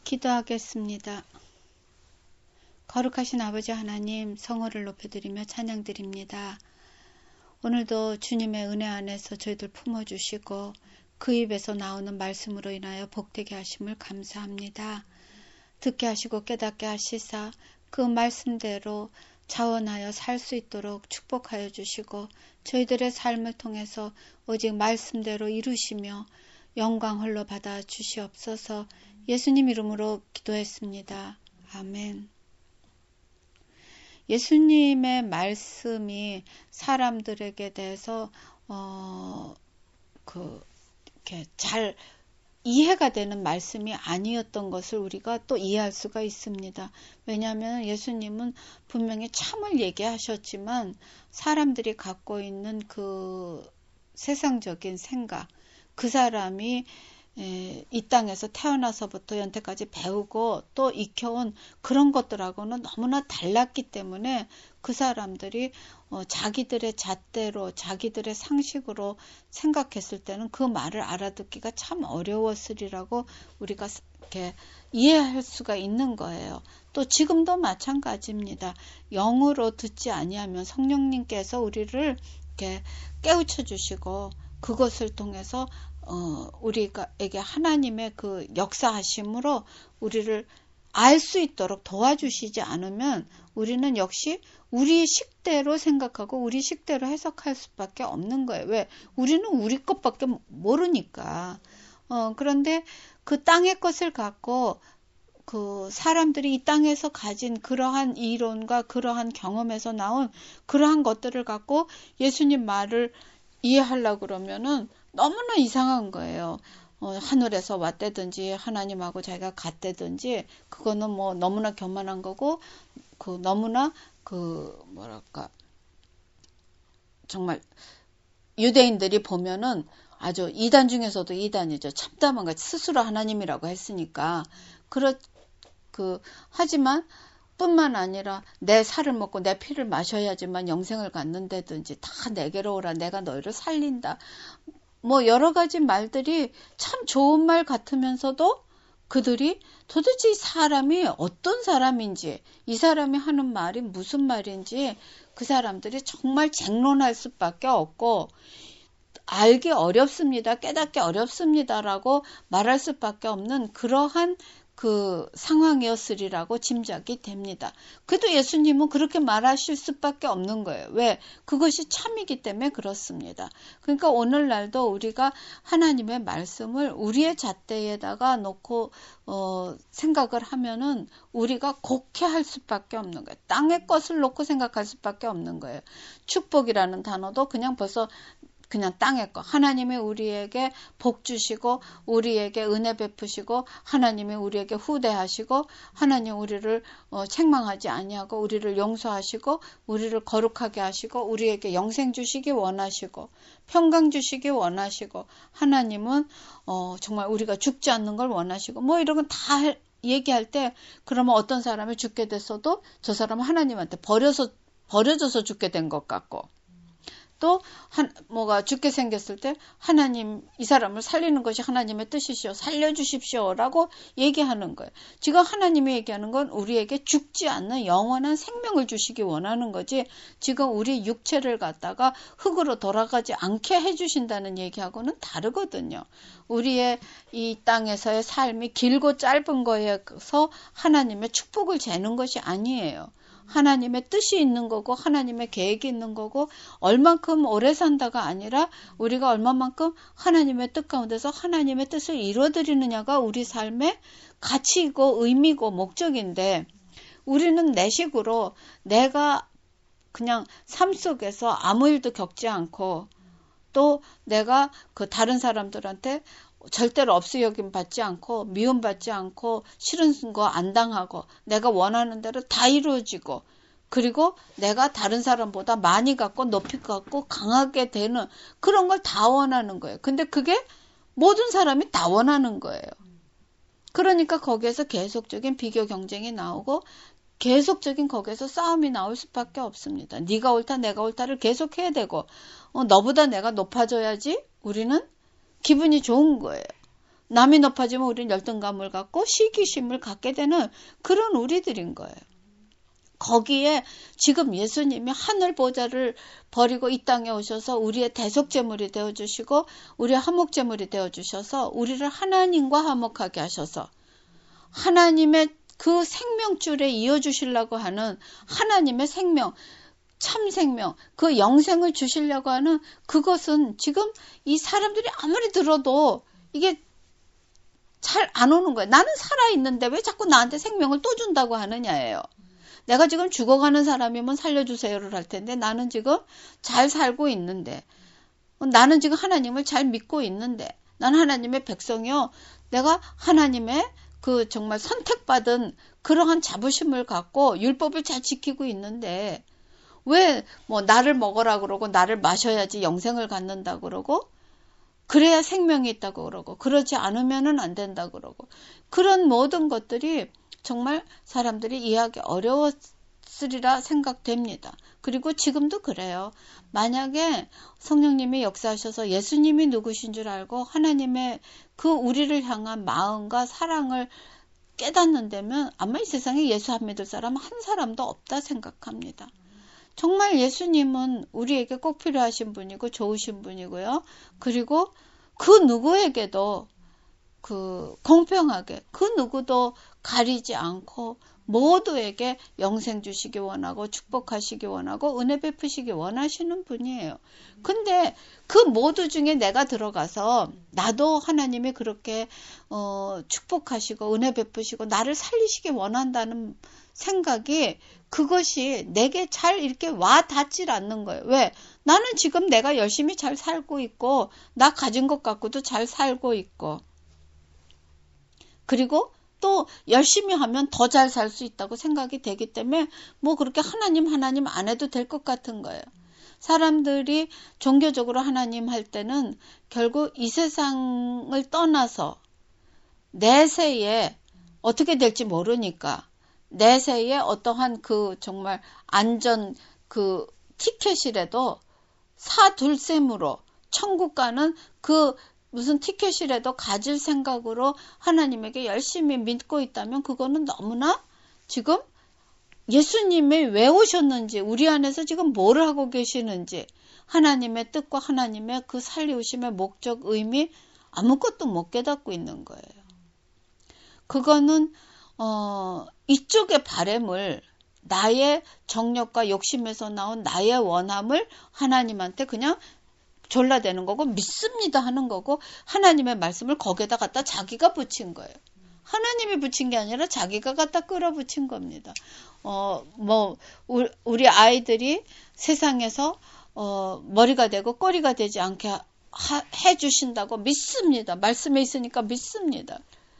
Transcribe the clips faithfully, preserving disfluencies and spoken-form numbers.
기도하겠습니다. 거룩하신 아버지 하나님, 성호를 높여드리며 찬양드립니다. 오늘도 주님의 은혜 안에서 저희들 품어주시고 그 입에서 나오는 말씀으로 인하여 복되게 하심을 감사합니다. 듣게 하시고 깨닫게 하시사 그 말씀대로 자원하여 살 수 있도록 축복하여 주시고 저희들의 삶을 통해서 오직 말씀대로 이루시며 영광 홀로 받아 주시옵소서. 예수님 이름으로 기도했습니다. 아멘. 예수님의 말씀이 사람들에게 대해서 어, 그 이렇게 잘 이해가 되는 말씀이 아니었던 것을 우리가 또 이해할 수가 있습니다. 왜냐하면 예수님은 분명히 참을 얘기하셨지만 사람들이 갖고 있는 그 세상적인 생각, 그 사람이 에, 이 땅에서 태어나서부터 연태까지 배우고 또 익혀온 그런 것들하고는 너무나 달랐기 때문에 그 사람들이 어, 자기들의 잣대로 자기들의 상식으로 생각했을 때는 그 말을 알아듣기가 참 어려웠으리라고 우리가 이렇게 이해할 수가 있는 거예요. 또 지금도 마찬가지입니다. 영으로 듣지 아니하면 성령님께서 우리를 이렇게 깨우쳐 주시고 그것을 통해서 어, 우리에게 하나님의 그 역사하심으로 우리를 알 수 있도록 도와주시지 않으면 우리는 역시 우리 식대로 생각하고 우리 식대로 해석할 수밖에 없는 거예요. 왜? 우리는 우리 것밖에 모르니까. 어, 그런데 그 땅의 것을 갖고 그 사람들이 이 땅에서 가진 그러한 이론과 그러한 경험에서 나온 그러한 것들을 갖고 예수님 말을 이해하려고 그러면은 너무나 이상한 거예요. 어, 하늘에서 왔다든지 하나님하고 자기가 같다든지 그거는 뭐 너무나 교만한 거고 그 너무나 그 뭐랄까 정말 유대인들이 보면은 아주 이단 중에서도 이단이죠. 참담한 거 스스로 하나님이라고 했으니까 그렇 그 하지만 뿐만 아니라 내 살을 먹고 내 피를 마셔야지만 영생을 갖는다든지 다 내게로 오라 내가 너희를 살린다. 뭐 여러 가지 말들이 참 좋은 말 같으면서도 그들이 도대체 이 사람이 어떤 사람인지 이 사람이 하는 말이 무슨 말인지 그 사람들이 정말 쟁론할 수밖에 없고 알기 어렵습니다. 깨닫기 어렵습니다라고 말할 수밖에 없는 그러한 그 상황이었으리라고 짐작이 됩니다. 그래도 예수님은 그렇게 말하실 수밖에 없는 거예요. 왜? 그것이 참이기 때문에 그렇습니다. 그러니까 오늘날도 우리가 하나님의 말씀을 우리의 잣대에다가 놓고 어, 생각을 하면은 우리가 곡해할 수밖에 없는 거예요. 땅의 것을 놓고 생각할 수밖에 없는 거예요. 축복이라는 단어도 그냥 벌써 그냥 땅의 거. 하나님이 우리에게 복 주시고 우리에게 은혜 베푸시고 하나님이 우리에게 후대하시고 하나님 우리를 어, 책망하지 아니하고 우리를 용서하시고 우리를 거룩하게 하시고 우리에게 영생 주시기 원하시고 평강 주시기 원하시고 하나님은 어, 정말 우리가 죽지 않는 걸 원하시고 뭐 이런 건 다 얘기할 때 그러면 어떤 사람이 죽게 됐어도 저 사람은 하나님한테 버려서 버려져서 죽게 된 것 같고 또 한, 뭐가 죽게 생겼을 때 하나님 이 사람을 살리는 것이 하나님의 뜻이시오. 살려주십시오 라고 얘기하는 거예요. 지금 하나님이 얘기하는 건 우리에게 죽지 않는 영원한 생명을 주시기 원하는 거지 지금 우리 육체를 갖다가 흙으로 돌아가지 않게 해주신다는 얘기하고는 다르거든요. 우리의 이 땅에서의 삶이 길고 짧은 거에서 하나님의 축복을 재는 것이 아니에요. 하나님의 뜻이 있는 거고 하나님의 계획이 있는 거고 얼만큼 오래 산다가 아니라 우리가 얼마만큼 하나님의 뜻 가운데서 하나님의 뜻을 이루어드리느냐가 우리 삶의 가치이고 의미고 목적인데 우리는 내 식으로 내가 그냥 삶 속에서 아무 일도 겪지 않고 또 내가 그 다른 사람들한테 절대로 없이 여김 받지 않고 미움 받지 않고 싫은 거 안 당하고 내가 원하는 대로 다 이루어지고 그리고 내가 다른 사람보다 많이 갖고 높이 갖고 강하게 되는 그런 걸 다 원하는 거예요. 근데 그게 모든 사람이 다 원하는 거예요. 그러니까 거기에서 계속적인 비교 경쟁이 나오고 계속적인 거기에서 싸움이 나올 수밖에 없습니다. 네가 옳다 내가 옳다를 계속해야 되고 어, 너보다 내가 높아져야지 우리는 기분이 좋은 거예요. 남이 높아지면 우리는 열등감을 갖고 시기심을 갖게 되는 그런 우리들인 거예요. 거기에 지금 예수님이 하늘 보좌를 버리고 이 땅에 오셔서 우리의 대속제물이 되어주시고 우리의 화목제물이 되어주셔서 우리를 하나님과 화목하게 하셔서 하나님의 그 생명줄에 이어주시려고 하는 하나님의 생명, 참 생명, 그 영생을 주시려고 하는 그것은 지금 이 사람들이 아무리 들어도 이게 잘 안 오는 거예요. 나는 살아있는데 왜 자꾸 나한테 생명을 또 준다고 하느냐예요. 내가 지금 죽어가는 사람이면 살려주세요를 할 텐데 나는 지금 잘 살고 있는데 나는 지금 하나님을 잘 믿고 있는데 나는 하나님의 백성이요. 내가 하나님의 그 정말 선택받은 그러한 자부심을 갖고 율법을 잘 지키고 있는데 왜 뭐 나를 먹어라 그러고 나를 마셔야지 영생을 갖는다 그러고 그래야 생명이 있다고 그러고 그러지 않으면은 안 된다 그러고 그런 모든 것들이 정말 사람들이 이해하기 어려웠으리라 생각됩니다. 그리고 지금도 그래요. 만약에 성령님이 역사하셔서 예수님이 누구신 줄 알고 하나님의 그 우리를 향한 마음과 사랑을 깨닫는다면 아마 이 세상에 예수 안 믿을 사람 한 사람도 없다 생각합니다. 정말 예수님은 우리에게 꼭 필요하신 분이고 좋으신 분이고요. 그리고 그 누구에게도 그 공평하게 그 누구도 가리지 않고 모두에게 영생 주시기 원하고 축복하시기 원하고 은혜 베푸시기 원하시는 분이에요. 근데 그 모두 중에 내가 들어가서 나도 하나님이 그렇게 어, 축복하시고 은혜 베푸시고 나를 살리시기 원한다는 생각이 그것이 내게 잘 이렇게 와 닿질 않는 거예요. 왜? 나는 지금 내가 열심히 잘 살고 있고 나 가진 것 갖고도 잘 살고 있고 그리고 또 열심히 하면 더 잘 살 수 있다고 생각이 되기 때문에 뭐 그렇게 하나님 하나님 안 해도 될 것 같은 거예요. 사람들이 종교적으로 하나님 할 때는 결국 이 세상을 떠나서 내세에 어떻게 될지 모르니까 내세에 어떠한 그 정말 안전 그 티켓이라도 사둘셈으로 천국 가는 그 무슨 티켓이라도 가질 생각으로 하나님에게 열심히 믿고 있다면 그거는 너무나 지금 예수님이 왜 오셨는지 우리 안에서 지금 뭘 하고 계시는지 하나님의 뜻과 하나님의 그 살리우심의 목적 의미 아무것도 못 깨닫고 있는 거예요. 그거는 어, 이쪽의 바램을 나의 정력과 욕심에서 나온 나의 원함을 하나님한테 그냥 졸라대는 거고 믿습니다 하는 거고 하나님의 말씀을 거기에다 갖다 자기가 붙인 거예요. 하나님이 붙인 게 아니라 자기가 갖다 끌어붙인 겁니다. 어, 뭐 우리 아이들이 세상에서 어, 머리가 되고 꼬리가 되지 않게 하, 해주신다고 믿습니다. 말씀에 있으니까 믿습니다.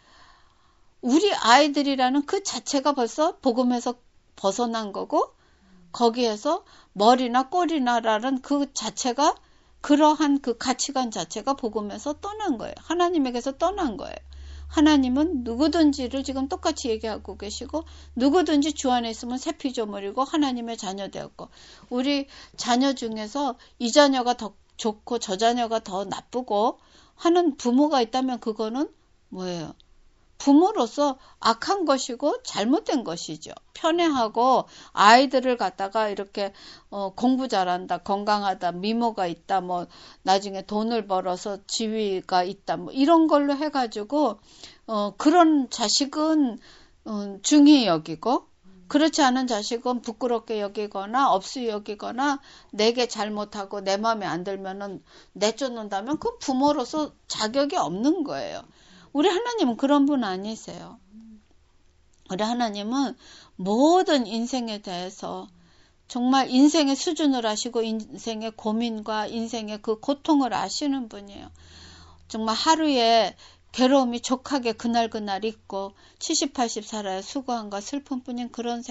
우리 아이들이라는 그 자체가 벌써 복음에서 벗어난 거고 거기에서 머리나 꼬리나라는 그 자체가 그러한 그 가치관 자체가 복음에서 떠난 거예요. 하나님에게서 떠난 거예요. 하나님은 누구든지를 지금 똑같이 얘기하고 계시고 누구든지 주 안에 있으면 새 피조물이고 하나님의 자녀 되었고 우리 자녀 중에서 이 자녀가 더 좋고 저 자녀가 더 나쁘고 하는 부모가 있다면 그거는 뭐예요? 부모로서 악한 것이고 잘못된 것이죠. 편애하고 아이들을 갖다가 이렇게 어, 공부 잘한다, 건강하다, 미모가 있다, 뭐 나중에 돈을 벌어서 지위가 있다, 뭐 이런 걸로 해가지고 어, 그런 자식은 어, 중히 여기고 그렇지 않은 자식은 부끄럽게 여기거나 업수 여기거나 내게 잘못하고 내 마음에 안 들면은 내쫓는다면 그 부모로서 자격이 없는 거예요. 우리 하나님은 그런 분 아니세요. 우리 하나님은 모든 인생에 대해서 정말 인생의 수준을 아시고 인생의 고민과 인생의 그 고통을 아시는 분이에요. 정말 하루에 괴로움이 족하게 그날그날 있고 칠십, 팔십 살아야 수고함과 슬픔뿐인 그런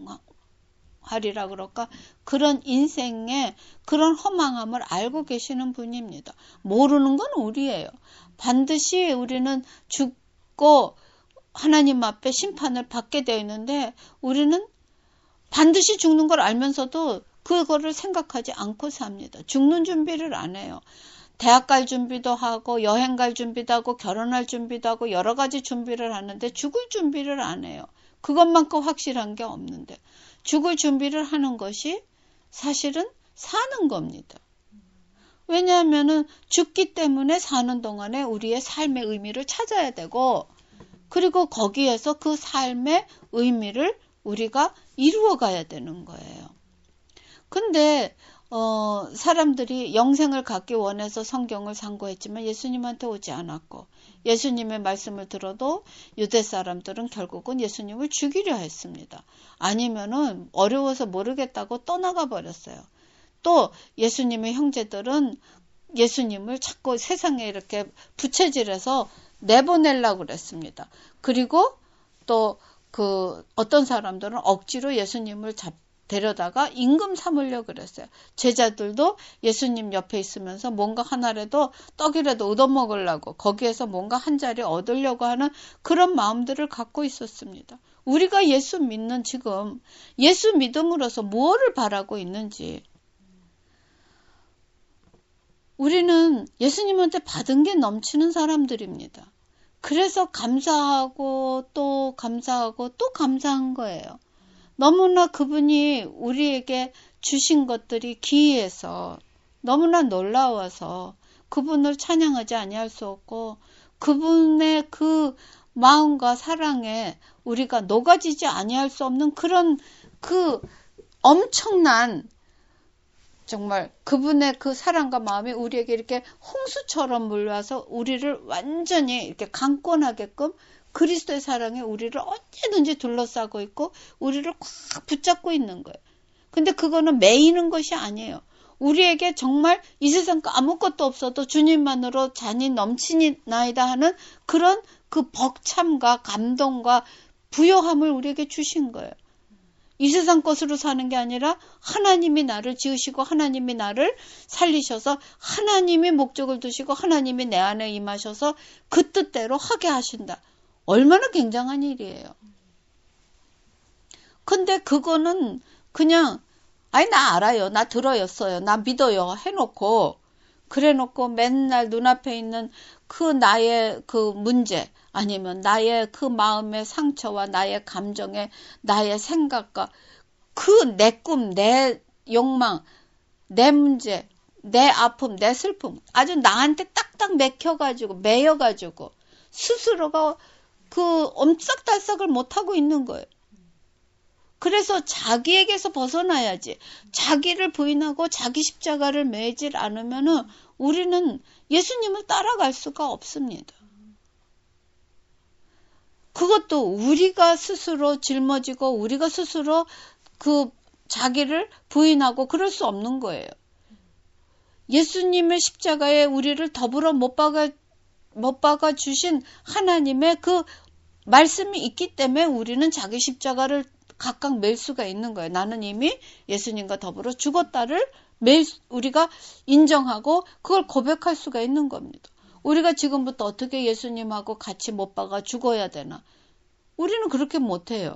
생활이라 그럴까? 그런 인생의 그런 허망함을 알고 계시는 분입니다. 모르는 건 우리예요. 반드시 우리는 죽고 하나님 앞에 심판을 받게 되어 있는데 우리는 반드시 죽는 걸 알면서도 그거를 생각하지 않고 삽니다. 죽는 준비를 안 해요. 대학 갈 준비도 하고 여행 갈 준비도 하고 결혼할 준비도 하고 여러 가지 준비를 하는데 죽을 준비를 안 해요. 그것만큼 확실한 게 없는데 죽을 준비를 하는 것이 사실은 사는 겁니다. 왜냐하면은 죽기 때문에 사는 동안에 우리의 삶의 의미를 찾아야 되고 그리고 거기에서 그 삶의 의미를 우리가 이루어 가야 되는 거예요. 근데 어, 사람들이 영생을 갖기 원해서 성경을 상고했지만 예수님한테 오지 않았고 예수님의 말씀을 들어도 유대 사람들은 결국은 예수님을 죽이려 했습니다. 아니면은 어려워서 모르겠다고 떠나가 버렸어요. 또 예수님의 형제들은 예수님을 자꾸 세상에 이렇게 부채질해서 내보내려고 그랬습니다. 그리고 또 그 어떤 사람들은 억지로 예수님을 잡 데려다가 임금 삼으려고 그랬어요. 제자들도 예수님 옆에 있으면서 뭔가 하나라도 떡이라도 얻어먹으려고 거기에서 뭔가 한 자리 얻으려고 하는 그런 마음들을 갖고 있었습니다. 우리가 예수 믿는 지금 예수 믿음으로써 무엇을 바라고 있는지 우리는 예수님한테 받은 게 넘치는 사람들입니다. 그래서 감사하고 또 감사하고 또 감사한 거예요. 너무나 그분이 우리에게 주신 것들이 기이해서 너무나 놀라워서 그분을 찬양하지 아니할 수 없고 그분의 그 마음과 사랑에 우리가 녹아지지 아니할 수 없는 그런 그 엄청난 정말 그분의 그 사랑과 마음이 우리에게 이렇게 홍수처럼 몰려와서 우리를 완전히 이렇게 강권하게끔 그리스도의 사랑에 우리를 언제든지 둘러싸고 있고 우리를 꽉 붙잡고 있는 거예요. 근데 그거는 매이는 것이 아니에요. 우리에게 정말 이 세상 아무것도 없어도 주님만으로 잔이 넘치나이다 하는 그런 그 벅참과 감동과 부요함을 우리에게 주신 거예요. 이 세상 것으로 사는 게 아니라 하나님이 나를 지으시고 하나님이 나를 살리셔서 하나님이 목적을 두시고 하나님이 내 안에 임하셔서 그 뜻대로 하게 하신다. 얼마나 굉장한 일이에요. 근데 그거는 그냥 아니 나 알아요. 나 들어였어요. 나 믿어요. 해놓고 그래놓고 맨날 눈앞에 있는 그 나의 그 문제 아니면 나의 그 마음의 상처와 나의 감정에 나의 생각과 그 내 꿈, 내 욕망, 내 문제, 내 아픔, 내 슬픔 아주 나한테 딱딱 맥혀가지고 매여가지고 스스로가 그 엄싹달싹을 못하고 있는 거예요. 그래서 자기에게서 벗어나야지. 자기를 부인하고 자기 십자가를 매질 않으면은 우리는 예수님을 따라갈 수가 없습니다. 그것도 우리가 스스로 짊어지고 우리가 스스로 그 자기를 부인하고 그럴 수 없는 거예요. 예수님의 십자가에 우리를 더불어 못 박아, 못 박아 주신 하나님의 그 말씀이 있기 때문에 우리는 자기 십자가를 각각 맬 수가 있는 거예요. 나는 이미 예수님과 더불어 죽었다를 매일 우리가 인정하고 그걸 고백할 수가 있는 겁니다. 우리가 지금부터 어떻게 예수님하고 같이 못 박아 죽어야 되나? 우리는 그렇게 못해요.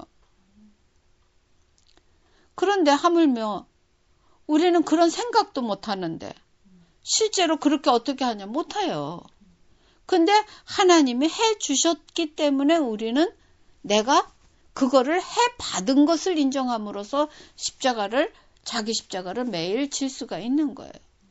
그런데 하물며 우리는 그런 생각도 못하는데 실제로 그렇게 어떻게 하냐? 못해요. 근데 하나님이 해 주셨기 때문에 우리는 내가 그거를 해 받은 것을 인정함으로써 십자가를 자기 십자가를 매일 질 수가 있는 거예요.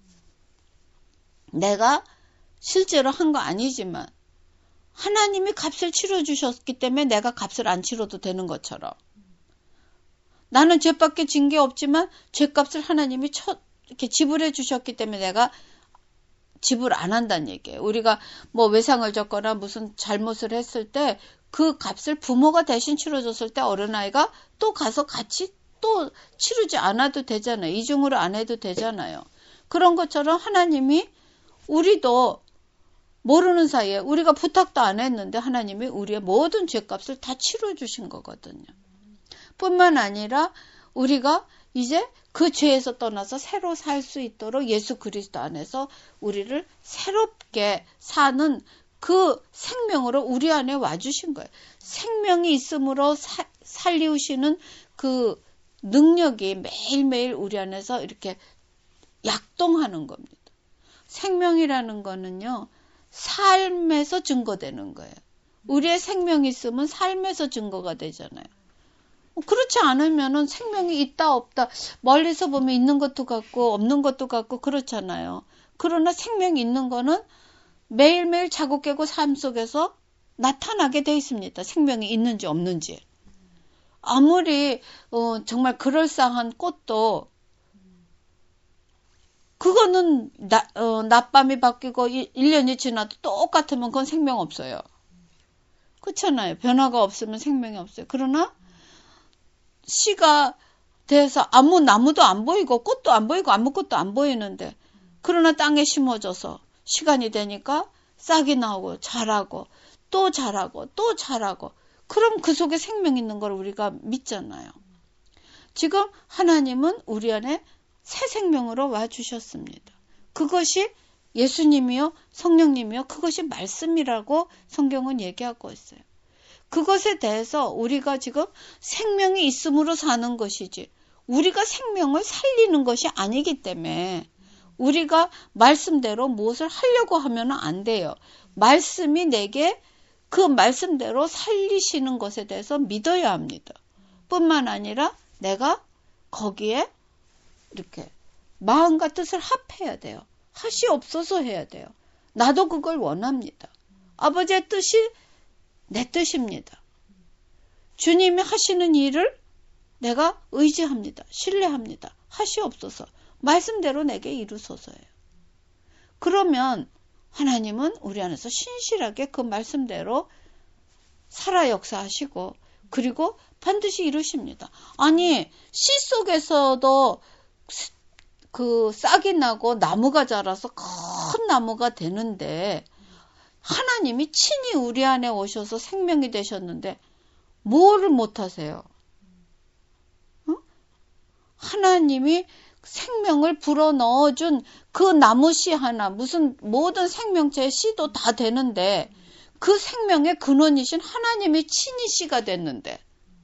내가 실제로 한 거 아니지만 하나님이 값을 치러주셨기 때문에 내가 값을 안 치러도 되는 것처럼 나는 죄밖에 진 게 없지만 죄값을 하나님이 쳐, 이렇게 지불해 주셨기 때문에 내가 지불 안 한다는 얘기예요. 우리가 뭐 외상을 졌거나 무슨 잘못을 했을 때 그 값을 부모가 대신 치러줬을 때 어린아이가 또 가서 같이 또 치르지 않아도 되잖아요. 이중으로 안 해도 되잖아요. 그런 것처럼 하나님이 우리도 모르는 사이에 우리가 부탁도 안 했는데 하나님이 우리의 모든 죄값을 다 치러주신 거거든요. 뿐만 아니라 우리가 이제 그 죄에서 떠나서 새로 살 수 있도록 예수 그리스도 안에서 우리를 새롭게 사는 그 생명으로 우리 안에 와주신 거예요. 생명이 있음으로 사, 살리우시는 그 능력이 매일매일 우리 안에서 이렇게 약동하는 겁니다. 생명이라는 거는요, 삶에서 증거되는 거예요. 우리의 생명이 있으면 삶에서 증거가 되잖아요. 그렇지 않으면은 생명이 있다 없다 멀리서 보면 있는 것도 같고 없는 것도 같고 그렇잖아요. 그러나 생명이 있는 거는 매일매일 자고 깨고 삶 속에서 나타나게 돼 있습니다. 생명이 있는지 없는지. 아무리 어, 정말 그럴싸한 꽃도 그거는 나, 어, 낮밤이 바뀌고 일 년이 지나도 똑같으면 그건 생명 없어요. 그렇잖아요. 변화가 없으면 생명이 없어요. 그러나 씨가 돼서 아무 나무도 안 보이고 꽃도 안 보이고 아무것도 안 보이는데 그러나 땅에 심어져서 시간이 되니까 싹이 나오고 자라고 또 자라고 또 자라고 그럼 그 속에 생명 있는 걸 우리가 믿잖아요. 지금 하나님은 우리 안에 새 생명으로 와주셨습니다. 그것이 예수님이요 성령님이요 그것이 말씀이라고 성경은 얘기하고 있어요. 그것에 대해서 우리가 지금 생명이 있음으로 사는 것이지 우리가 생명을 살리는 것이 아니기 때문에 우리가 말씀대로 무엇을 하려고 하면 안 돼요. 말씀이 내게 그 말씀대로 살리시는 것에 대해서 믿어야 합니다. 뿐만 아니라 내가 거기에 이렇게 마음과 뜻을 합해야 돼요. 하시옵소서 해야 돼요. 나도 그걸 원합니다. 아버지의 뜻이 내 뜻입니다. 주님이 하시는 일을 내가 의지합니다. 신뢰합니다. 하시옵소서. 말씀대로 내게 이루소서예요. 그러면 하나님은 우리 안에서 신실하게 그 말씀대로 살아 역사하시고 그리고 반드시 이루십니다. 아니 씨 속에서도 그 싹이 나고 나무가 자라서 큰 나무가 되는데 하나님이 친히 우리 안에 오셔서 생명이 되셨는데 뭐를 못하세요? 어? 하나님이 생명을 불어넣어준 그 나무 씨 하나 무슨 모든 생명체의 씨도 다 되는데 그 생명의 근원이신 하나님이 친히 씨가 됐는데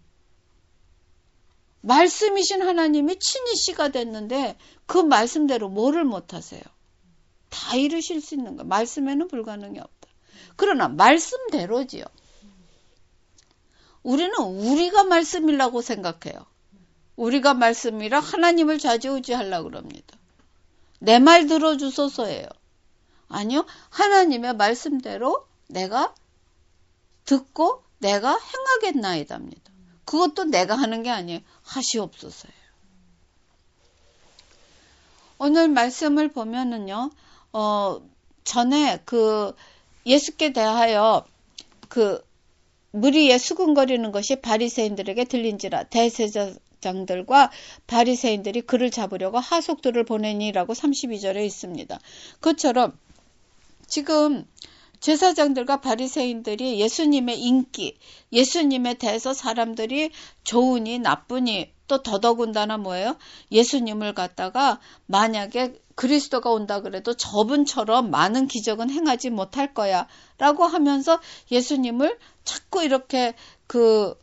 말씀이신 하나님이 친히 씨가 됐는데 그 말씀대로 뭐를 못하세요? 다 이루실 수 있는 거. 말씀에는 불가능이 없다. 그러나 말씀대로지요. 우리는 우리가 말씀이라고 생각해요. 우리가 말씀이라 하나님을 좌지우지하려고 그럽니다. 내 말 들어주소서예요. 아니요. 하나님의 말씀대로 내가 듣고 내가 행하겠나이다입니다. 그것도 내가 하는 게 아니에요. 하시옵소서예요. 오늘 말씀을 보면은요. 어, 전에 그 예수께 대하여 그 무리에 수군거리는 것이 바리새인들에게 들린지라 대제사장들과 바리새인들이 그를 잡으려고 하속들을 보내니라고 삼십이 절에 있습니다. 그것처럼 지금 제사장들과 바리새인들이 예수님의 인기, 예수님에 대해서 사람들이 좋으니 나쁘니 또 더더군다나 뭐예요? 예수님을 갖다가 만약에 그리스도가 온다 그래도 저분처럼 많은 기적은 행하지 못할 거야 라고 하면서 예수님을 자꾸 이렇게 그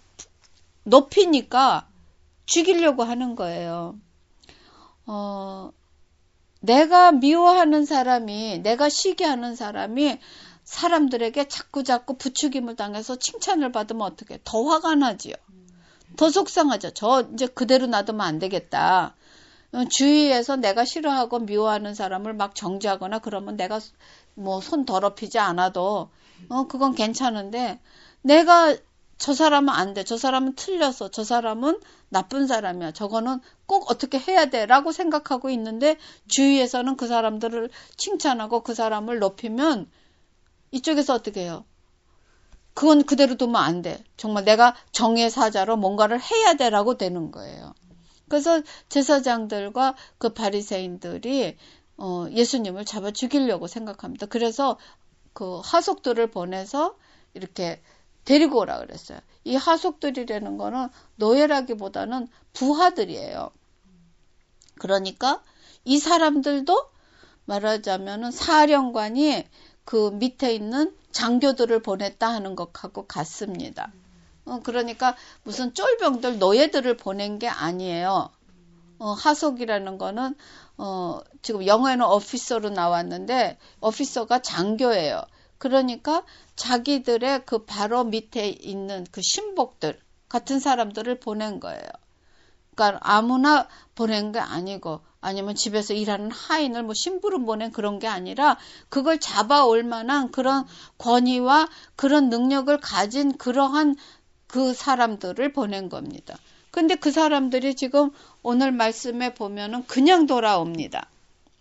높이니까 죽이려고 하는 거예요. 어, 내가 미워하는 사람이, 내가 시기하는 사람이 사람들에게 자꾸 자꾸 부추김을 당해서 칭찬을 받으면 어떻게? 더 화가 나지요. 더 속상하죠. 저 이제 그대로 놔두면 안 되겠다. 주위에서 내가 싫어하고 미워하는 사람을 막 정죄하거나 그러면 내가 뭐 손 더럽히지 않아도 어 그건 괜찮은데 내가 저 사람은 안 돼. 저 사람은 틀렸어. 저 사람은 나쁜 사람이야. 저거는 꼭 어떻게 해야 돼. 라고 생각하고 있는데 주위에서는 그 사람들을 칭찬하고 그 사람을 높이면 이쪽에서 어떻게 해요? 그건 그대로 두면 안 돼. 정말 내가 정의 사자로 뭔가를 해야 돼. 라고 되는 거예요. 그래서 제사장들과 그 바리새인들이 어, 예수님을 잡아 죽이려고 생각합니다. 그래서 그 하속들을 보내서 이렇게 데리고 오라 그랬어요. 이 하속들이라는 거는 노예라기보다는 부하들이에요. 그러니까 이 사람들도 말하자면은 사령관이 그 밑에 있는 장교들을 보냈다 하는 것하고 같습니다. 어, 그러니까 무슨 쫄병들 노예들을 보낸 게 아니에요. 어, 하속이라는 거는 어, 지금 영어에는 오피서로 나왔는데 오피서가 장교예요. 그러니까 자기들의 그 바로 밑에 있는 그 신복들 같은 사람들을 보낸 거예요. 그러니까 아무나 보낸 게 아니고 아니면 집에서 일하는 하인을 뭐 심부름 보낸 그런 게 아니라 그걸 잡아올 만한 그런 권위와 그런 능력을 가진 그러한 그 사람들을 보낸 겁니다. 근데 그 사람들이 지금 오늘 말씀에 보면은 그냥 돌아옵니다.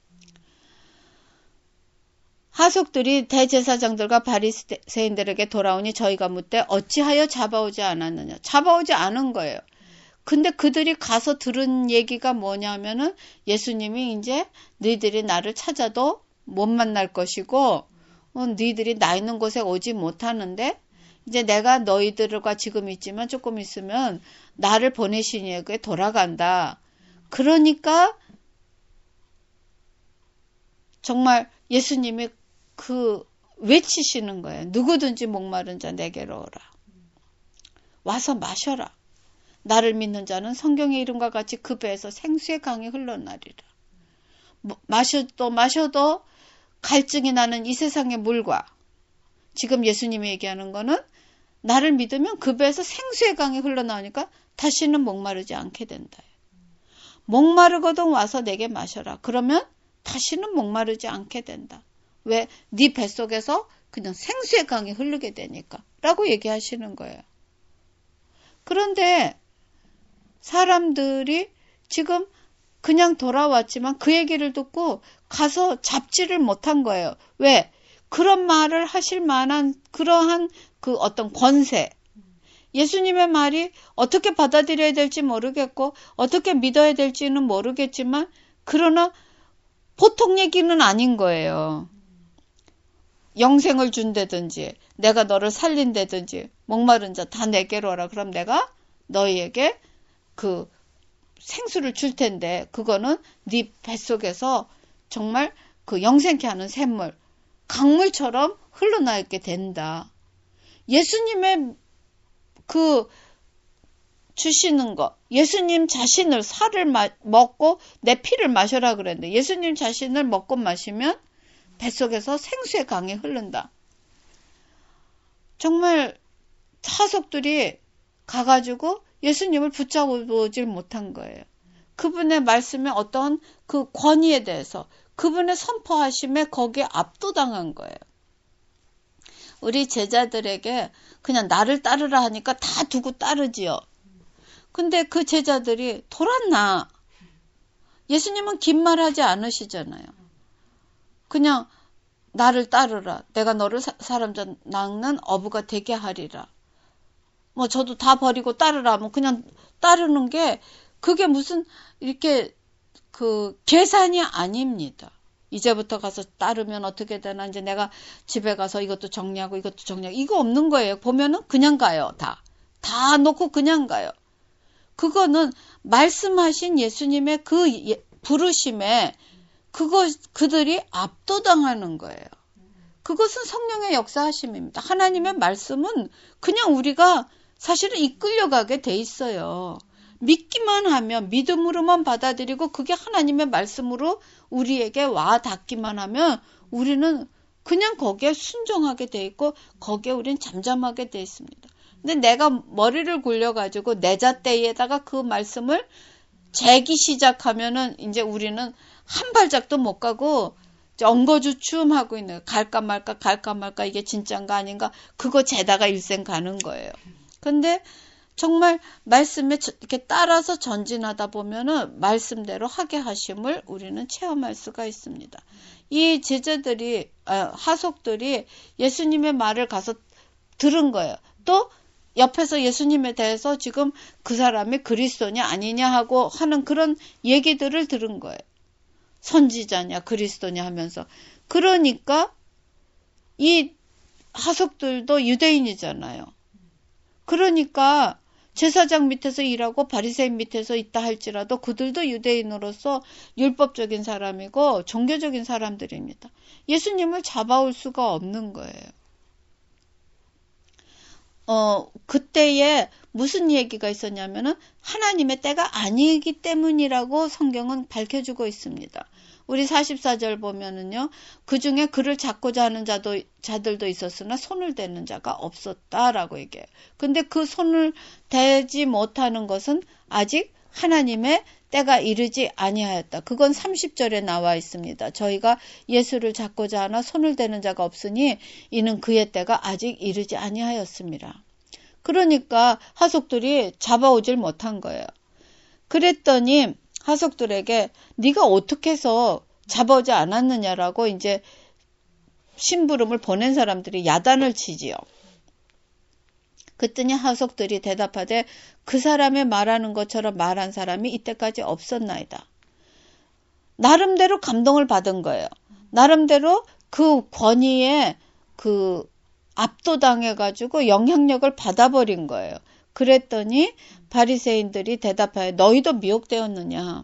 하속들이 대제사장들과 바리새인들에게 돌아오니 저희가 묻되 어찌하여 잡아오지 않았느냐. 잡아오지 않은 거예요. 근데 그들이 가서 들은 얘기가 뭐냐면은 예수님이 이제 너희들이 나를 찾아도 못 만날 것이고 어, 너희들이 나 있는 곳에 오지 못하는데 이제 내가 너희들과 지금 있지만 조금 있으면 나를 보내신 이에게 돌아간다. 그러니까 정말 예수님이 그 외치시는 거예요. 누구든지 목마른 자 내게로 오라. 와서 마셔라. 나를 믿는 자는 성경의 이름과 같이 그 배에서 생수의 강이 흘러나리라. 마셔도 마셔도 갈증이 나는 이 세상의 물과 지금 예수님이 얘기하는 거는 나를 믿으면 그 배에서 생수의 강이 흘러나오니까 다시는 목마르지 않게 된다. 목마르거든 와서 내게 마셔라. 그러면 다시는 목마르지 않게 된다. 왜? 네 뱃속에서 그냥 생수의 강이 흐르게 되니까 라고 얘기하시는 거예요. 그런데 사람들이 지금 그냥 돌아왔지만 그 얘기를 듣고 가서 잡지를 못한 거예요. 왜? 그런 말을 하실 만한 그러한 그 어떤 권세. 예수님의 말이 어떻게 받아들여야 될지 모르겠고 어떻게 믿어야 될지는 모르겠지만 그러나 보통 얘기는 아닌 거예요. 영생을 준다든지 내가 너를 살린다든지 목마른 자 다 내게로 오라. 그럼 내가 너희에게 그 생수를 줄 텐데 그거는 네 뱃속에서 정말 그 영생케 하는 샘물, 강물처럼 흘러나오게 된다. 예수님의 그 주시는 것, 예수님 자신을 살을 마, 먹고 내 피를 마셔라 그랬는데 예수님 자신을 먹고 마시면 뱃속에서 생수의 강이 흐른다. 정말 하속들이 가가지고 예수님을 붙잡아보질 못한 거예요. 그분의 말씀에 어떤 그 권위에 대해서 그분의 선포하심에 거기에 압도당한 거예요. 우리 제자들에게 그냥 나를 따르라 하니까 다 두고 따르지요. 근데 그 제자들이 돌았나? 예수님은 긴 말 하지 않으시잖아요. 그냥 나를 따르라. 내가 너를 사, 사람 낳는 어부가 되게 하리라. 뭐 저도 다 버리고 따르라. 뭐 그냥 따르는 게 그게 무슨 이렇게 그 계산이 아닙니다. 이제부터 가서 따르면 어떻게 되나 이제 내가 집에 가서 이것도 정리하고 이것도 정리하고 이거 없는 거예요. 보면은 그냥 가요. 다. 다 놓고 그냥 가요. 그거는 말씀하신 예수님의 그 예, 부르심에 그거 그들이 압도당하는 거예요. 그것은 성령의 역사하심입니다. 하나님의 말씀은 그냥 우리가 사실은 이끌려가게 돼 있어요. 믿기만 하면 믿음으로만 받아들이고 그게 하나님의 말씀으로 우리에게 와 닿기만 하면 우리는 그냥 거기에 순종하게 돼 있고 거기에 우리는 잠잠하게 돼 있습니다. 근데 내가 머리를 굴려가지고 내 잣대에다가 그 말씀을 재기 시작하면은 이제 우리는 한 발짝도 못 가고 엉거주춤하고 있는 거예요. 갈까 말까 갈까 말까 이게 진짜인가 아닌가 그거 재다가 일생 가는 거예요. 근데 정말 말씀에 이렇게 따라서 전진하다 보면은 말씀대로 하게 하심을 우리는 체험할 수가 있습니다. 이 제자들이 하속들이 예수님의 말을 가서 들은 거예요. 또 옆에서 예수님에 대해서 지금 그 사람이 그리스도냐 아니냐 하고 하는 그런 얘기들을 들은 거예요. 선지자냐 그리스도냐 하면서. 그러니까 이 하속들도 유대인이잖아요. 그러니까 제사장 밑에서 일하고 바리새인 밑에서 있다 할지라도 그들도 유대인으로서 율법적인 사람이고 종교적인 사람들입니다. 예수님을 잡아올 수가 없는 거예요. 어, 그때에 무슨 얘기가 있었냐면은 하나님의 때가 아니기 때문이라고 성경은 밝혀주고 있습니다. 우리 사십사 절 보면은요, 그 중에 그를 잡고자 하는 자도, 자들도 있었으나 손을 대는 자가 없었다라고 얘기해요. 근데 그 손을 대지 못하는 것은 아직 하나님의 때가 이르지 아니하였다. 그건 삼십 절에 나와 있습니다. 저희가 예수를 잡고자 하나 손을 대는 자가 없으니 이는 그의 때가 아직 이르지 아니하였습니다. 그러니까 하속들이 잡아오질 못한 거예요. 그랬더니 하속들에게 네가 어떻게 해서 잡아오지 않았느냐라고 이제 심부름을 보낸 사람들이 야단을 치지요. 그랬더니 하속들이 대답하되 그 사람의 말하는 것처럼 말한 사람이 이때까지 없었나이다. 나름대로 감동을 받은 거예요. 나름대로 그 권위에 그 압도당해가지고 영향력을 받아버린 거예요. 그랬더니 바리새인들이 대답하여 너희도 미혹되었느냐.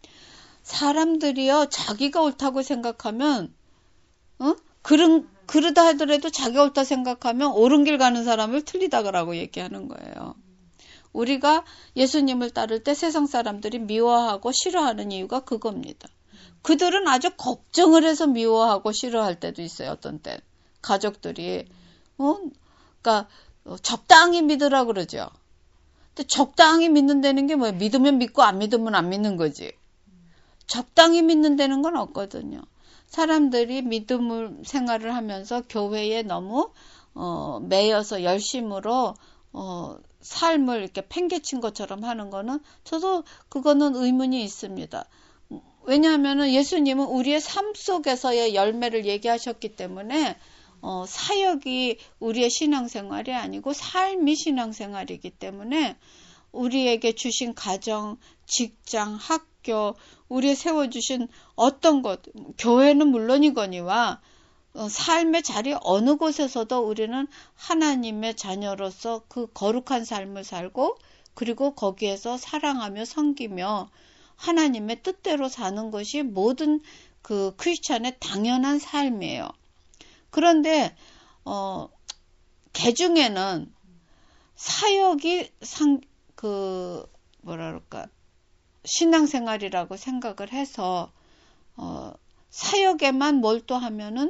사람들이요 자기가 옳다고 생각하면 어? 그런, 그러다 하더라도 자기가 옳다 생각하면 옳은 길 가는 사람을 틀리다라고 얘기하는 거예요. 우리가 예수님을 따를 때 세상 사람들이 미워하고 싫어하는 이유가 그겁니다. 그들은 아주 걱정을 해서 미워하고 싫어할 때도 있어요. 어떤 때 가족들이 어? 그러니까 적당히 믿으라 그러죠. 근데 적당히 믿는다는 게 뭐예요? 믿으면 믿고 안 믿으면 안 믿는 거지. 적당히 믿는다는 건 없거든요. 사람들이 믿음을 생활을 하면서 교회에 너무 어, 매여서 열심으로 어, 삶을 이렇게 팽개친 것처럼 하는 거는 저도 그거는 의문이 있습니다. 왜냐하면 예수님은 우리의 삶 속에서의 열매를 얘기하셨기 때문에 어, 사역이 우리의 신앙생활이 아니고 삶이 신앙생활이기 때문에 우리에게 주신 가정, 직장, 학교, 우리의 세워주신 어떤 것, 교회는 물론이거니와 어, 삶의 자리 어느 곳에서도 우리는 하나님의 자녀로서 그 거룩한 삶을 살고 그리고 거기에서 사랑하며 섬기며 하나님의 뜻대로 사는 것이 모든 그 크리스찬의 당연한 삶이에요. 그런데 어, 개중에는 사역이 상, 그 뭐라 그럴까 신앙생활이라고 생각을 해서 어, 사역에만 몰두하면은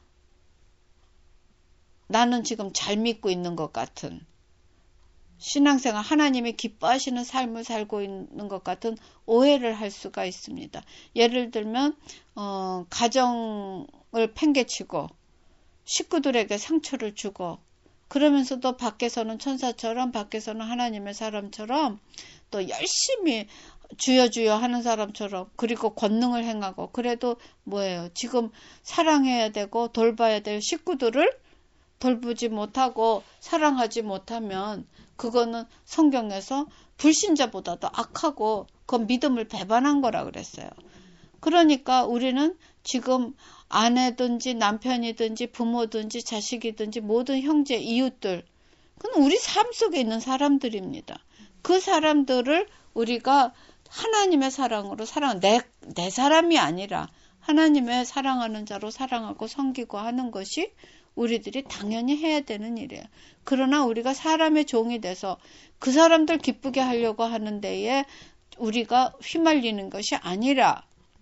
나는 지금 잘 믿고 있는 것 같은 신앙생활 하나님이 기뻐하시는 삶을 살고 있는 것 같은 오해를 할 수가 있습니다. 예를 들면 어, 가정을 팽개치고 식구들에게 상처를 주고 그러면서도 밖에서는 천사처럼 밖에서는 하나님의 사람처럼 또 열심히 주여 주여 하는 사람처럼 그리고 권능을 행하고 그래도 뭐예요? 지금 사랑해야 되고 돌봐야 될 식구들을 돌보지 못하고 사랑하지 못하면 그거는 성경에서 불신자보다도 악하고 그건 믿음을 배반한 거라 그랬어요. 그러니까 우리는 지금 아내든지 남편이든지 부모든지 자식이든지 모든 형제, 이웃들 그건 우리 삶 속에 있는 사람들입니다. 그 사람들을 우리가 하나님의 사랑으로 사랑, 내, 내 사람이 아니라 하나님의 사랑하는 자로 사랑하고 섬기고 하는 것이 우리들이 당연히 해야 되는 일이에요. 그러나 우리가 사람의 종이 돼서 그 사람들 기쁘게 하려고 하는 데에 우리가 휘말리는 것이 아니라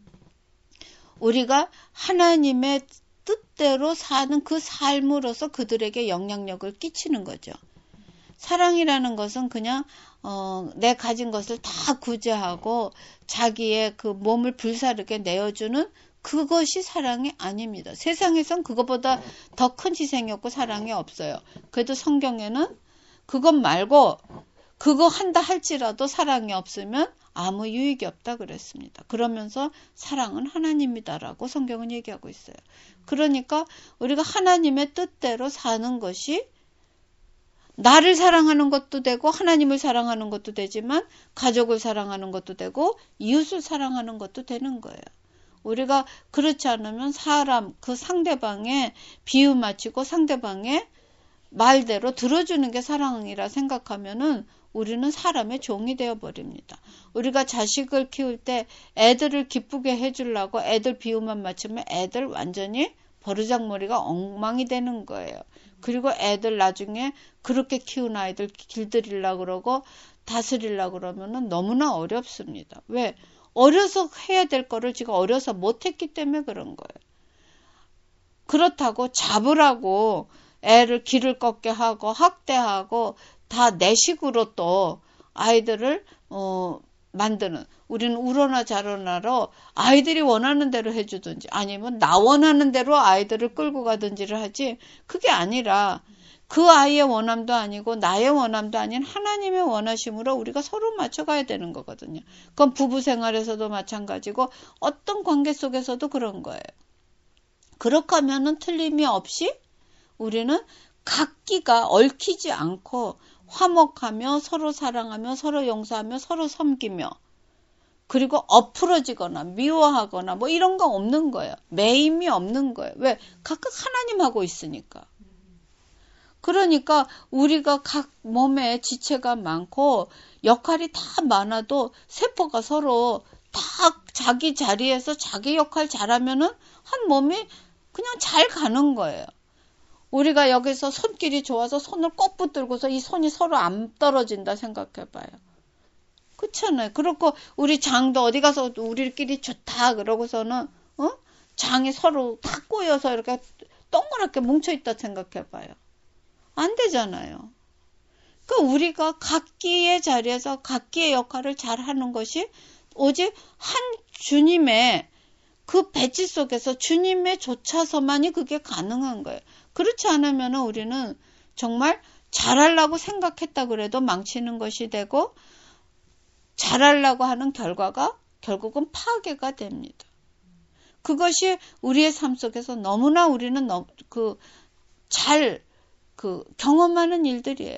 우리가 하나님의 뜻대로 사는 그 삶으로서 그들에게 영향력을 끼치는 거죠. 사랑이라는 것은 그냥 어, 내 가진 것을 다 구제하고 자기의 그 몸을 불사르게 내어주는 그것이 사랑이 아닙니다. 세상에선 그것보다 더 큰 희생이 없고 사랑이 없어요. 그래도 성경에는 그것 말고 그거 한다 할지라도 사랑이 없으면 아무 유익이 없다 그랬습니다. 그러면서 사랑은 하나님이다라고 성경은 얘기하고 있어요. 그러니까 우리가 하나님의 뜻대로 사는 것이 나를 사랑하는 것도 되고 하나님을 사랑하는 것도 되지만 가족을 사랑하는 것도 되고 이웃을 사랑하는 것도 되는 거예요. 우리가 그렇지 않으면 사람, 그 상대방의 비유 맞추고 상대방의 말대로 들어주는 게 사랑이라 생각하면은 우리는 사람의 종이 되어버립니다. 우리가 자식을 키울 때 애들을 기쁘게 해주려고 애들 비유만 맞추면 애들 완전히 버르장머리가 엉망이 되는 거예요. 그리고 애들 나중에 그렇게 키운 아이들 길들이려고 그러고 다스리려고 그러면은 너무나 어렵습니다. 왜? 어려서 해야 될 거를 지금 어려서 못했기 때문에 그런 거예요. 그렇다고 잡으라고 애를 길을 꺾게 하고 학대하고 다 내 식으로 또 아이들을 어, 만드는, 우리는 우러나 자러나로 아이들이 원하는 대로 해주든지 아니면 나 원하는 대로 아이들을 끌고 가든지를 하지, 그게 아니라 그 아이의 원함도 아니고 나의 원함도 아닌 하나님의 원하심으로 우리가 서로 맞춰가야 되는 거거든요. 그건 부부 생활에서도 마찬가지고 어떤 관계 속에서도 그런 거예요. 그렇게 하면은 틀림이 없이 우리는 각기가 얽히지 않고 화목하며 서로 사랑하며 서로 용서하며 서로 섬기며, 그리고 엎으러지거나 미워하거나 뭐 이런 거 없는 거예요. 매임이 없는 거예요. 왜? 각각 하나님하고 있으니까. 그러니까 우리가 각 몸에 지체가 많고 역할이 다 많아도 세포가 서로 다 자기 자리에서 자기 역할 잘하면은 한 몸이 그냥 잘 가는 거예요. 우리가 여기서 손길이 좋아서 손을 꼭 붙들고서 이 손이 서로 안 떨어진다 생각해봐요. 그렇잖아요. 그렇고 우리 장도 어디 가서 우리끼리 좋다 그러고서는 어? 장이 서로 탁 꼬여서 이렇게 동그랗게 뭉쳐있다 생각해봐요. 안 되잖아요. 그러니까 우리가 각기의 자리에서 각기의 역할을 잘 하는 것이 오직 한 주님의 그 배치 속에서 주님의 조차서만이 그게 가능한 거예요. 그렇지 않으면 우리는 정말 잘하려고 생각했다 그래도 망치는 것이 되고, 잘하려고 하는 결과가 결국은 파괴가 됩니다. 그것이 우리의 삶 속에서 너무나 우리는 그 잘 그 경험하는 일들이에요.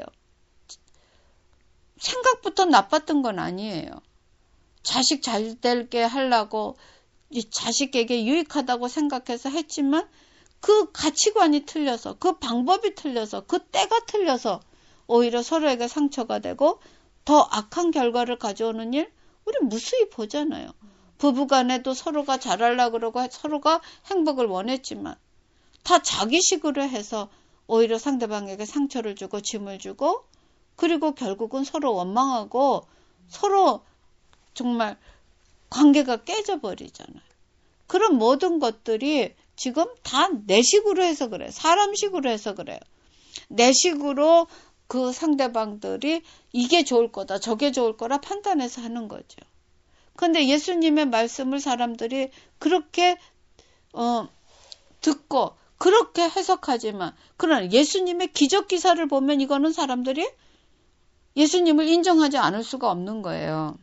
생각부터 나빴던 건 아니에요. 자식 잘 되게 하려고 이 자식에게 유익하다고 생각해서 했지만 그 가치관이 틀려서, 그 방법이 틀려서, 그 때가 틀려서 오히려 서로에게 상처가 되고 더 악한 결과를 가져오는 일, 우리 무수히 보잖아요. 부부간에도 서로가 잘하려고 그러고 서로가 행복을 원했지만 다 자기식으로 해서 오히려 상대방에게 상처를 주고 짐을 주고, 그리고 결국은 서로 원망하고 서로 정말 관계가 깨져버리잖아요. 그런 모든 것들이 지금 다 내 식으로 해서 그래요. 사람 식으로 해서 그래요. 내 식으로 그 상대방들이 이게 좋을 거다, 저게 좋을 거라 판단해서 하는 거죠. 그런데 예수님의 말씀을 사람들이 그렇게 어, 듣고 그렇게 해석하지만, 그러나 예수님의 기적 기사를 보면 이거는 사람들이 예수님을 인정하지 않을 수가 없는 거예요.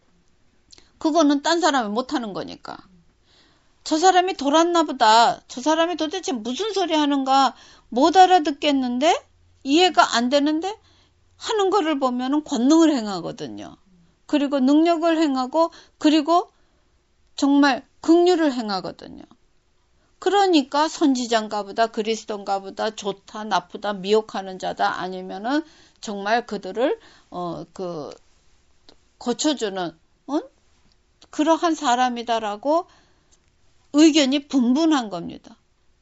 그거는 딴 사람이 못하는 거니까. 저 사람이 돌았나 보다, 저 사람이 도대체 무슨 소리 하는가 못 알아듣겠는데, 이해가 안 되는데 하는 거를 보면은 권능을 행하거든요. 그리고 능력을 행하고, 그리고 정말 긍휼을 행하거든요. 그러니까 선지자인가 보다, 그리스도인가 보다, 좋다 나쁘다 미혹하는 자다, 아니면은 정말 그들을 어 그 고쳐주는 어? 그러한 사람이다라고 의견이 분분한 겁니다.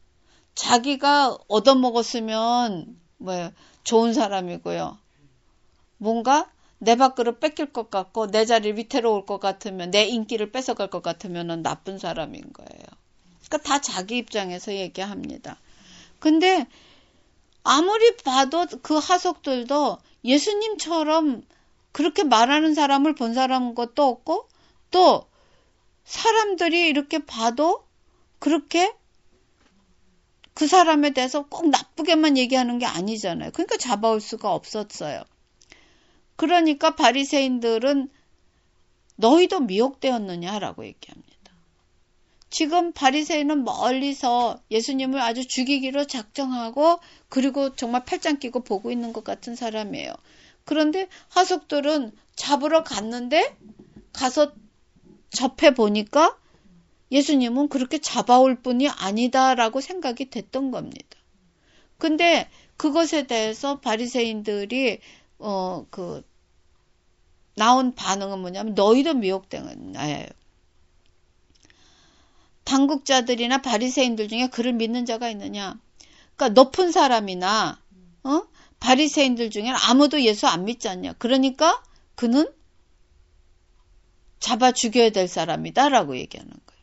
자기가 얻어먹었으면 뭐 좋은 사람이고요. 뭔가 내 밥그릇 뺏길 것 같고 내 자리 위태로울 것 같으면, 내 인기를 뺏어갈 것 같으면 나쁜 사람인 거예요. 그러니까 다 자기 입장에서 얘기합니다. 근데 아무리 봐도 그 하석들도 예수님처럼 그렇게 말하는 사람을 본 사람 것도 없고, 또 사람들이 이렇게 봐도 그렇게 그 사람에 대해서 꼭 나쁘게만 얘기하는 게 아니잖아요. 그러니까 잡아올 수가 없었어요. 그러니까 바리새인들은 너희도 미혹되었느냐라고 얘기합니다. 지금 바리새인은 멀리서 예수님을 아주 죽이기로 작정하고, 그리고 정말 팔짱 끼고 보고 있는 것 같은 사람이에요. 그런데 하석들은 잡으러 갔는데 가서 접해 보니까 예수님은 그렇게 잡아올 분이 아니다라고 생각이 됐던 겁니다. 근데 그것에 대해서 바리새인들이 어 그 나온 반응은 뭐냐면 너희도 미혹된 나예요. 당국자들이나 바리새인들 중에 그를 믿는 자가 있느냐? 그러니까 높은 사람이나 어? 바리새인들 중에는 아무도 예수 안 믿지 않냐. 그러니까 그는 잡아 죽여야 될 사람이다라고 얘기하는 거예요.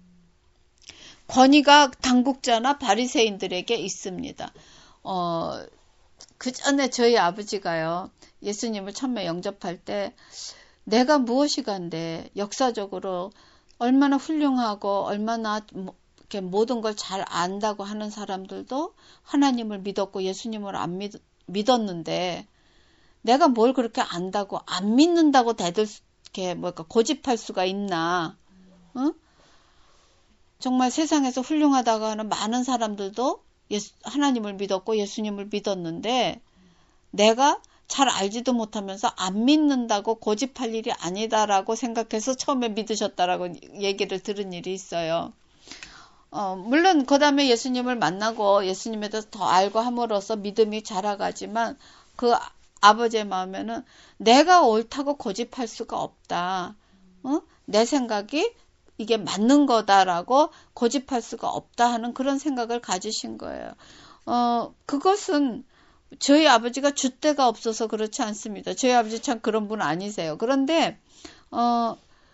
권위가 당국자나 바리새인들에게 있습니다. 어, 그 전에 저희 아버지가요, 예수님을 처음에 영접할 때 내가 무엇이 간데 역사적으로 얼마나 훌륭하고 얼마나 이렇게 모든 걸 잘 안다고 하는 사람들도 하나님을 믿었고 예수님을 안 믿, 믿었는데 내가 뭘 그렇게 안다고 안 믿는다고 대들 이렇게 뭐랄까 고집할 수가 있나? 어? 정말 세상에서 훌륭하다고 하는 많은 사람들도 예수, 하나님을 믿었고 예수님을 믿었는데 내가 잘 알지도 못하면서 안 믿는다고 고집할 일이 아니다라고 생각해서 처음에 믿으셨다라고 얘기를 들은 일이 있어요. 어, 물론 그 다음에 예수님을 만나고 예수님에 대해서 더 알고 함으로써 믿음이 자라가지만 그 아버지의 마음에는 내가 옳다고 고집할 수가 없다. 어? 내 생각이 이게 맞는 거다라고 고집할 수가 없다 하는 그런 생각을 가지신 거예요. 어, 그것은 저희 아버지가 줏대가 없어서 그렇지 않습니다. 저희 아버지 참 그런 분 아니세요. 그런데 어,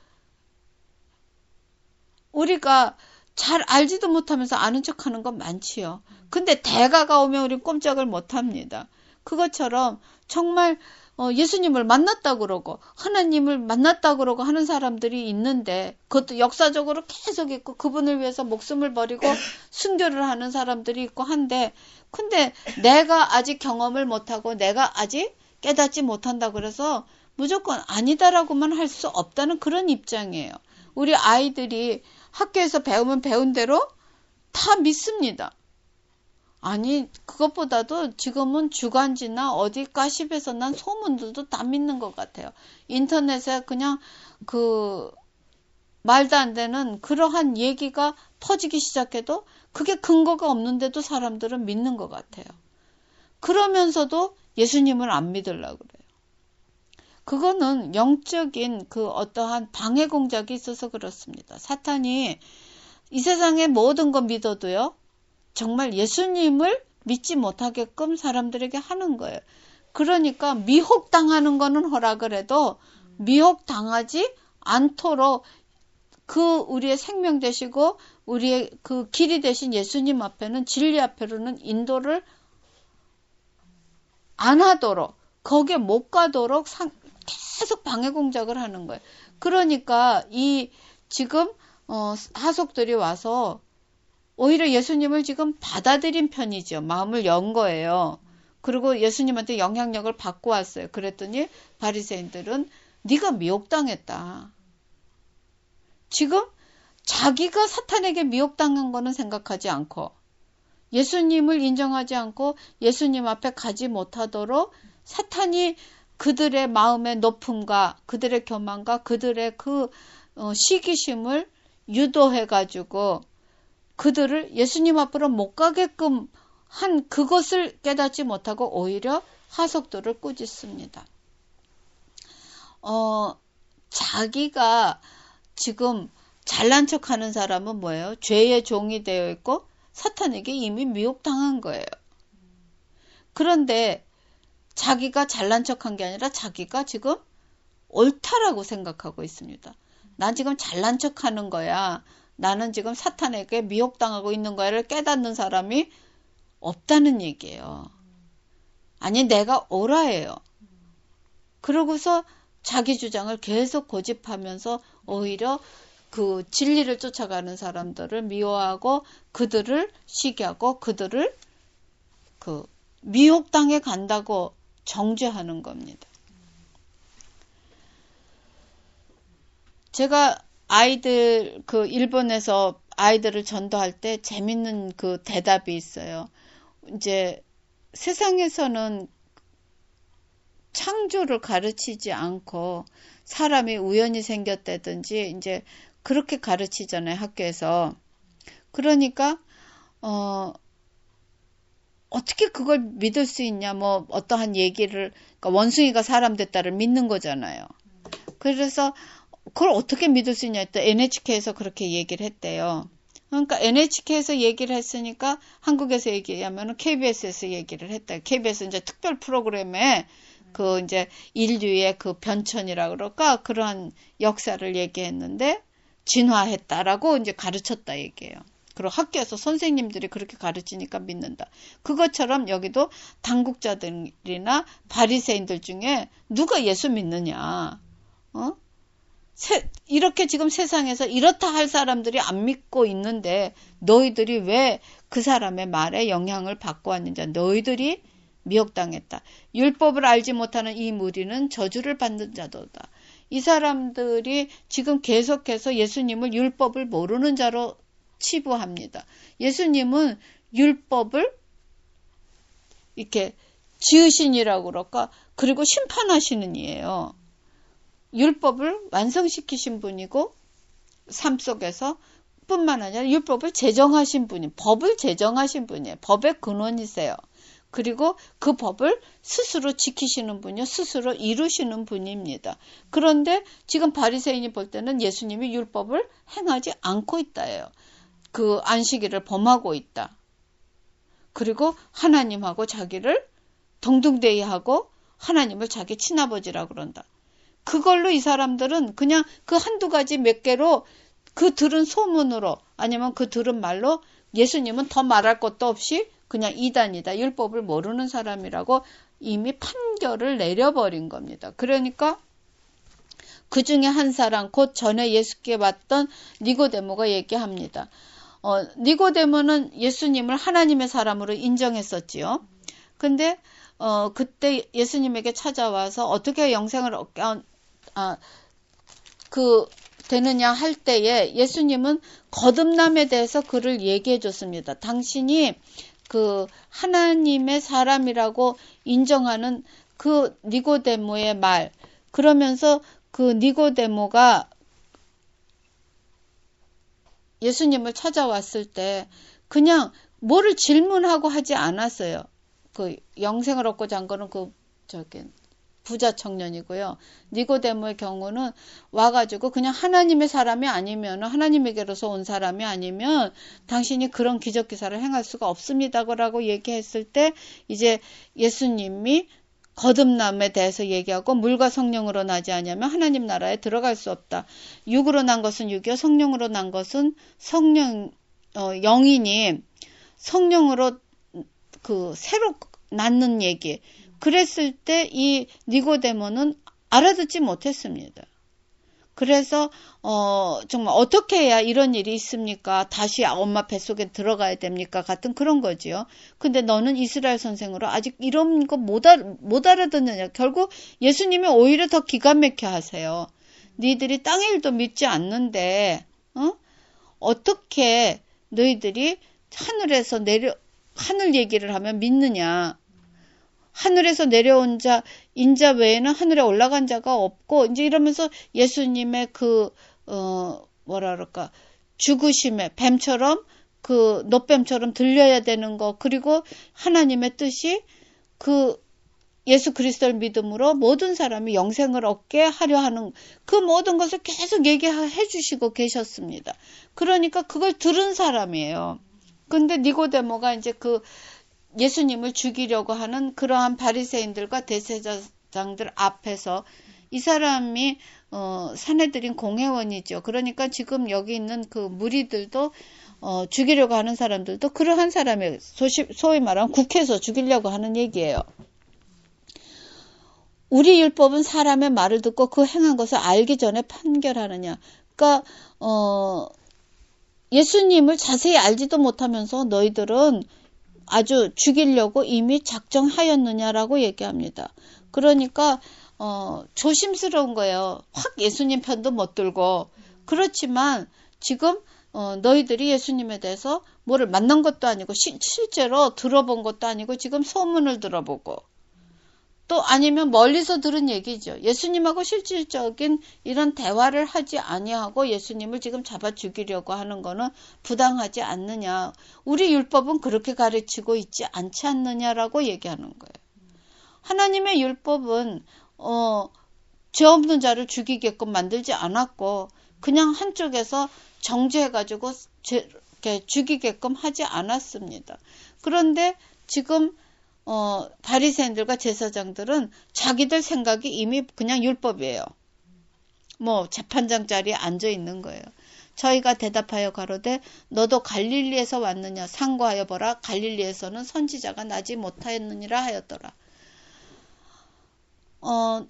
우리가 잘 알지도 못하면서 아는 척하는 건 많지요. 근데 대가가 오면 우린 꼼짝을 못합니다. 그것처럼 정말 어, 예수님을 만났다 그러고 하나님을 만났다 그러고 하는 사람들이 있는데 그것도 역사적으로 계속 있고 그분을 위해서 목숨을 버리고 순교를 하는 사람들이 있고 한데 근데 내가 아직 경험을 못하고 내가 아직 깨닫지 못한다 그래서 무조건 아니다라고만 할 수 없다는 그런 입장이에요. 우리 아이들이 학교에서 배우면 배운 대로 다 믿습니다. 아니 그것보다도 지금은 주간지나 어디 가십에서 난 소문들도 다 믿는 것 같아요. 인터넷에 그냥 그 말도 안 되는 그러한 얘기가 퍼지기 시작해도 그게 근거가 없는데도 사람들은 믿는 것 같아요. 그러면서도 예수님을 안 믿으려고 그래요. 그거는 영적인 그 어떠한 방해 공작이 있어서 그렇습니다. 사탄이 이 세상의 모든 거 믿어도요. 정말 예수님을 믿지 못하게끔 사람들에게 하는 거예요. 그러니까 미혹당하는 거는 허락을 해도 미혹당하지 않도록 그 우리의 생명 되시고 우리의 그 길이 되신 예수님 앞에는 진리 앞에로는 인도를 안 하도록 거기에 못 가도록 상, 계속 방해 공작을 하는 거예요. 그러니까 이 지금 어, 하속들이 와서 오히려 예수님을 지금 받아들인 편이죠. 마음을 연 거예요. 그리고 예수님한테 영향력을 받고 왔어요. 그랬더니 바리새인들은 네가 미혹당했다. 지금 자기가 사탄에게 미혹당한 거는 생각하지 않고 예수님을 인정하지 않고 예수님 앞에 가지 못하도록 사탄이 그들의 마음의 높음과 그들의 교만과 그들의 그 시기심을 유도해가지고 그들을 예수님 앞으로 못 가게끔 한 그것을 깨닫지 못하고 오히려 하속도를 꾸짖습니다. 어, 자기가 지금 잘난 척하는 사람은 뭐예요? 죄의 종이 되어 있고 사탄에게 이미 미혹당한 거예요. 그런데 자기가 잘난 척한 게 아니라 자기가 지금 옳다라고 생각하고 있습니다. 난 지금 잘난 척하는 거야. 나는 지금 사탄에게 미혹당하고 있는 거야를 깨닫는 사람이 없다는 얘기예요. 아니 내가 옳아예요. 그러고서 자기 주장을 계속 고집하면서 오히려 그 진리를 쫓아가는 사람들을 미워하고 그들을 시기하고 그들을 그 미혹당해 간다고 정죄하는 겁니다. 제가 아이들 그 일본에서 아이들을 전도할 때 재밌는 그 대답이 있어요. 이제 세상에서는 창조를 가르치지 않고 사람이 우연히 생겼다든지 이제 그렇게 가르치잖아요, 학교에서. 그러니까 어 어떻게 그걸 믿을 수 있냐, 뭐 어떠한 얘기를 그러니까 원숭이가 사람 됐다를 믿는 거잖아요. 그래서 그걸 어떻게 믿을 수 있냐 했더니 엔에이치케이에서 그렇게 얘기를 했대요. 그러니까 엔에이치케이에서 얘기를 했으니까 한국에서 얘기하면 케이비에스에서 얘기를 했다. 케이비에스 이제 특별 프로그램에 그 이제 인류의 그 변천이라 그럴까 그러한 역사를 얘기했는데 진화했다라고 이제 가르쳤다 얘기예요. 그리고 학교에서 선생님들이 그렇게 가르치니까 믿는다. 그것처럼 여기도 당국자들이나 바리새인들 중에 누가 예수 믿느냐? 어? 세, 이렇게 지금 세상에서 이렇다 할 사람들이 안 믿고 있는데 너희들이 왜 그 사람의 말에 영향을 받고 왔는지 너희들이 미혹당했다. 율법을 알지 못하는 이 무리는 저주를 받는 자도다. 이 사람들이 지금 계속해서 예수님을 율법을 모르는 자로 치부합니다. 예수님은 율법을 이렇게 지으신이라고 그럴까? 그리고 심판하시는 이에요. 율법을 완성시키신 분이고 삶 속에서 뿐만 아니라 율법을 제정하신 분이, 법을 제정하신 분이에요. 법의 근원이세요. 그리고 그 법을 스스로 지키시는 분이요. 스스로 이루시는 분입니다. 그런데 지금 바리새인이 볼 때는 예수님이 율법을 행하지 않고 있다예요. 그 안식일을 범하고 있다. 그리고 하나님하고 자기를 동등대의하고 하나님을 자기 친아버지라고 그런다. 그걸로 이 사람들은 그냥 그 한두 가지 몇 개로 그 들은 소문으로 아니면 그 들은 말로 예수님은 더 말할 것도 없이 그냥 이단이다. 율법을 모르는 사람이라고 이미 판결을 내려버린 겁니다. 그러니까 그 중에 한 사람 곧 전에 예수께 왔던 니고데모가 얘기합니다. 어, 니고데모는 예수님을 하나님의 사람으로 인정했었지요. 근데 어, 그때 예수님에게 찾아와서 어떻게 영생을 얻게 아, 그 되느냐 할 때에 예수님은 거듭남에 대해서 그를 얘기해 줬습니다. 당신이 그 하나님의 사람이라고 인정하는 그 니고데모의 말, 그러면서 그 니고데모가 예수님을 찾아왔을 때 그냥 뭐를 질문하고 하지 않았어요. 그 영생을 얻고자 한 거는 그 저기 부자 청년이고요. 니고데모의 경우는 와가지고 그냥 하나님의 사람이 아니면 하나님에게로서 온 사람이 아니면 당신이 그런 기적 기사를 행할 수가 없습니다라고 얘기했을 때 이제 예수님이 거듭남에 대해서 얘기하고 물과 성령으로 나지 않으면 하나님 나라에 들어갈 수 없다. 육으로 난 것은 육이요 성령으로 난 것은 성령 어, 영이니 성령으로 그 새로 낳는 얘기. 그랬을 때 이 니고데모는 알아듣지 못했습니다. 그래서 어 정말 어떻게 해야 이런 일이 있습니까? 다시 엄마 뱃속에 들어가야 됩니까? 같은 그런 거지요. 근데 너는 이스라엘 선생으로 아직 이런 거 못 못 알아듣느냐. 결국 예수님이 오히려 더 기가 막혀 하세요. 니들이 땅의 일도 믿지 않는데 어? 어떻게 너희들이 하늘에서 내려 하늘 얘기를 하면 믿느냐. 하늘에서 내려온 자, 인자 외에는 하늘에 올라간 자가 없고, 이제 이러면서 예수님의 그, 어, 뭐라 그럴까, 죽으심에 뱀처럼, 그, 노뱀처럼 들려야 되는 거, 그리고 하나님의 뜻이 그 예수 그리스도를 믿음으로 모든 사람이 영생을 얻게 하려 하는 그 모든 것을 계속 얘기해 주시고 계셨습니다. 그러니까 그걸 들은 사람이에요. 근데 니고데모가 이제 그, 예수님을 죽이려고 하는 그러한 바리새인들과 대제사장들 앞에서 이 사람이 어, 사내들인 공회원이죠. 그러니까 지금 여기 있는 그 무리들도 어, 죽이려고 하는 사람들도 그러한 사람이 소시, 소위 말하면 국회에서 죽이려고 하는 얘기예요. 우리 율법은 사람의 말을 듣고 그 행한 것을 알기 전에 판결하느냐. 그러니까 어, 예수님을 자세히 알지도 못하면서 너희들은 아주 죽이려고 이미 작정하였느냐라고 얘기합니다. 그러니까 어, 조심스러운 거예요. 확 예수님 편도 못 들고. 그렇지만 지금 어, 너희들이 예수님에 대해서 뭐를 만난 것도 아니고 시, 실제로 들어본 것도 아니고 지금 소문을 들어보고 또 아니면 멀리서 들은 얘기죠. 예수님하고 실질적인 이런 대화를 하지 아니하고 예수님을 지금 잡아 죽이려고 하는 거는 부당하지 않느냐. 우리 율법은 그렇게 가르치고 있지 않지 않느냐라고 얘기하는 거예요. 하나님의 율법은 어, 죄 없는 자를 죽이게끔 만들지 않았고 그냥 한쪽에서 정죄해가지고 죄, 이렇게 죽이게끔 하지 않았습니다. 그런데 지금 어, 바리새인들과 제사장들은 자기들 생각이 이미 그냥 율법이에요. 뭐 재판장 자리에 앉아 있는 거예요. 저희가 대답하여 가로되 너도 갈릴리에서 왔느냐 상고하여 보라 갈릴리에서는 선지자가 나지 못하였느니라 하였더라. 어,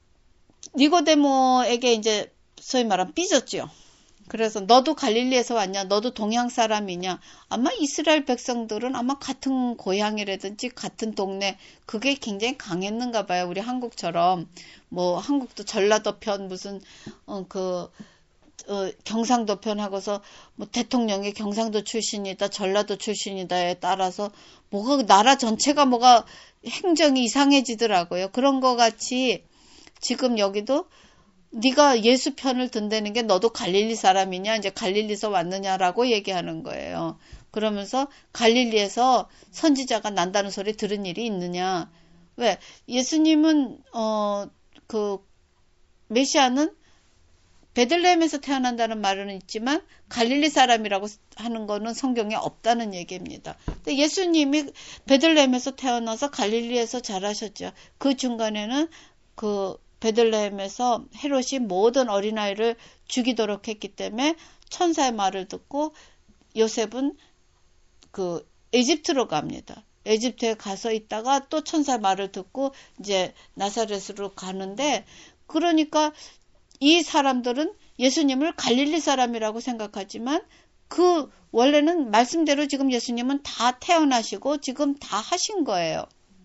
니고데모에게 이제 소위 말하면 삐졌죠. 그래서 너도 갈릴리에서 왔냐? 너도 동양 사람이냐? 아마 이스라엘 백성들은 아마 같은 고향이라든지 같은 동네 그게 굉장히 강했는가 봐요. 우리 한국처럼 뭐 한국도 전라도 편 무슨 어, 그 어, 경상도 편 하고서 뭐 대통령이 경상도 출신이다 전라도 출신이다에 따라서 뭐가 나라 전체가 뭐가 행정이 이상해지더라고요. 그런 거 같이 지금 여기도 네가 예수 편을 든다는 게 너도 갈릴리 사람이냐 이제 갈릴리에서 왔느냐라고 얘기하는 거예요. 그러면서 갈릴리에서 선지자가 난다는 소리 들은 일이 있느냐? 왜 예수님은 어 그 메시아는 베들레헴에서 태어난다는 말은 있지만 갈릴리 사람이라고 하는 거는 성경에 없다는 얘기입니다. 근데 예수님이 베들레헴에서 태어나서 갈릴리에서 자라셨죠. 그 중간에는 그 베들레헴에서 헤롯이 모든 어린아이를 죽이도록 했기 때문에 천사의 말을 듣고 요셉은 그 에집트로 갑니다. 에집트에 가서 있다가 또 천사의 말을 듣고 이제 나사렛으로 가는데 그러니까 이 사람들은 예수님을 갈릴리 사람이라고 생각하지만 그 원래는 말씀대로 지금 예수님은 다 태어나시고 지금 다 하신 거예요.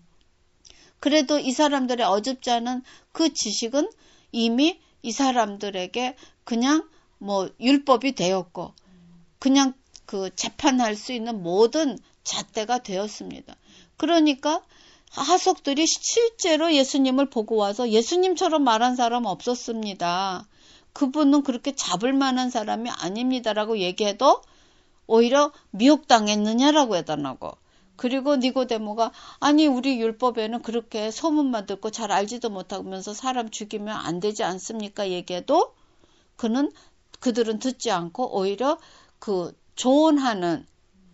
그래도 이 사람들의 어줍지 않은 그 지식은 이미 이 사람들에게 그냥 뭐 율법이 되었고 그냥 그 재판할 수 있는 모든 잣대가 되었습니다. 그러니까 하석들이 실제로 예수님을 보고 와서 예수님처럼 말한 사람 없었습니다. 그분은 그렇게 잡을 만한 사람이 아닙니다라고 얘기해도 오히려 미혹당했느냐라고 해달라고. 그리고 니고데모가 아니 우리 율법에는 그렇게 소문만 듣고 잘 알지도 못하면서 사람 죽이면 안 되지 않습니까? 얘기해도 그는 그들은 듣지 않고 오히려 그 조언하는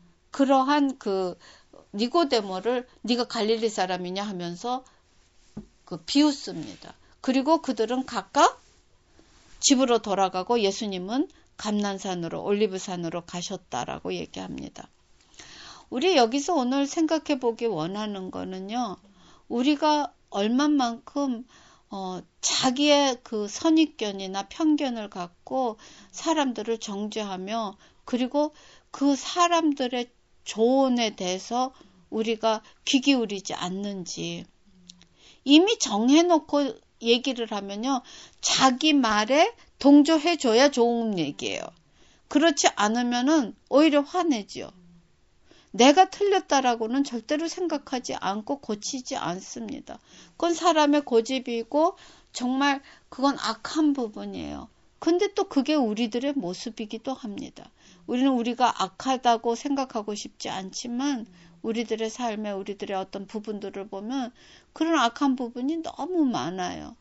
그러한 그 니고데모를 네가 갈릴리 사람이냐 하면서 그 비웃습니다. 그리고 그들은 각각 집으로 돌아가고 예수님은 감난산으로 올리브산으로 가셨다라고 얘기합니다. 우리 여기서 오늘 생각해 보기 원하는 거는요. 우리가 얼마만큼 어, 자기의 그 선입견이나 편견을 갖고 사람들을 정죄하며 그리고 그 사람들의 조언에 대해서 우리가 귀 기울이지 않는지. 이미 정해놓고 얘기를 하면요. 자기 말에 동조해줘야 좋은 얘기예요. 그렇지 않으면은 오히려 화내죠. 내가 틀렸다라고는 절대로 생각하지 않고 고치지 않습니다. 그건 사람의 고집이고 정말 그건 악한 부분이에요. 근데 또 그게 우리들의 모습이기도 합니다. 우리는 우리가 악하다고 생각하고 싶지 않지만 우리들의 삶에 우리들의 어떤 부분들을 보면 그런 악한 부분이 너무 많아요.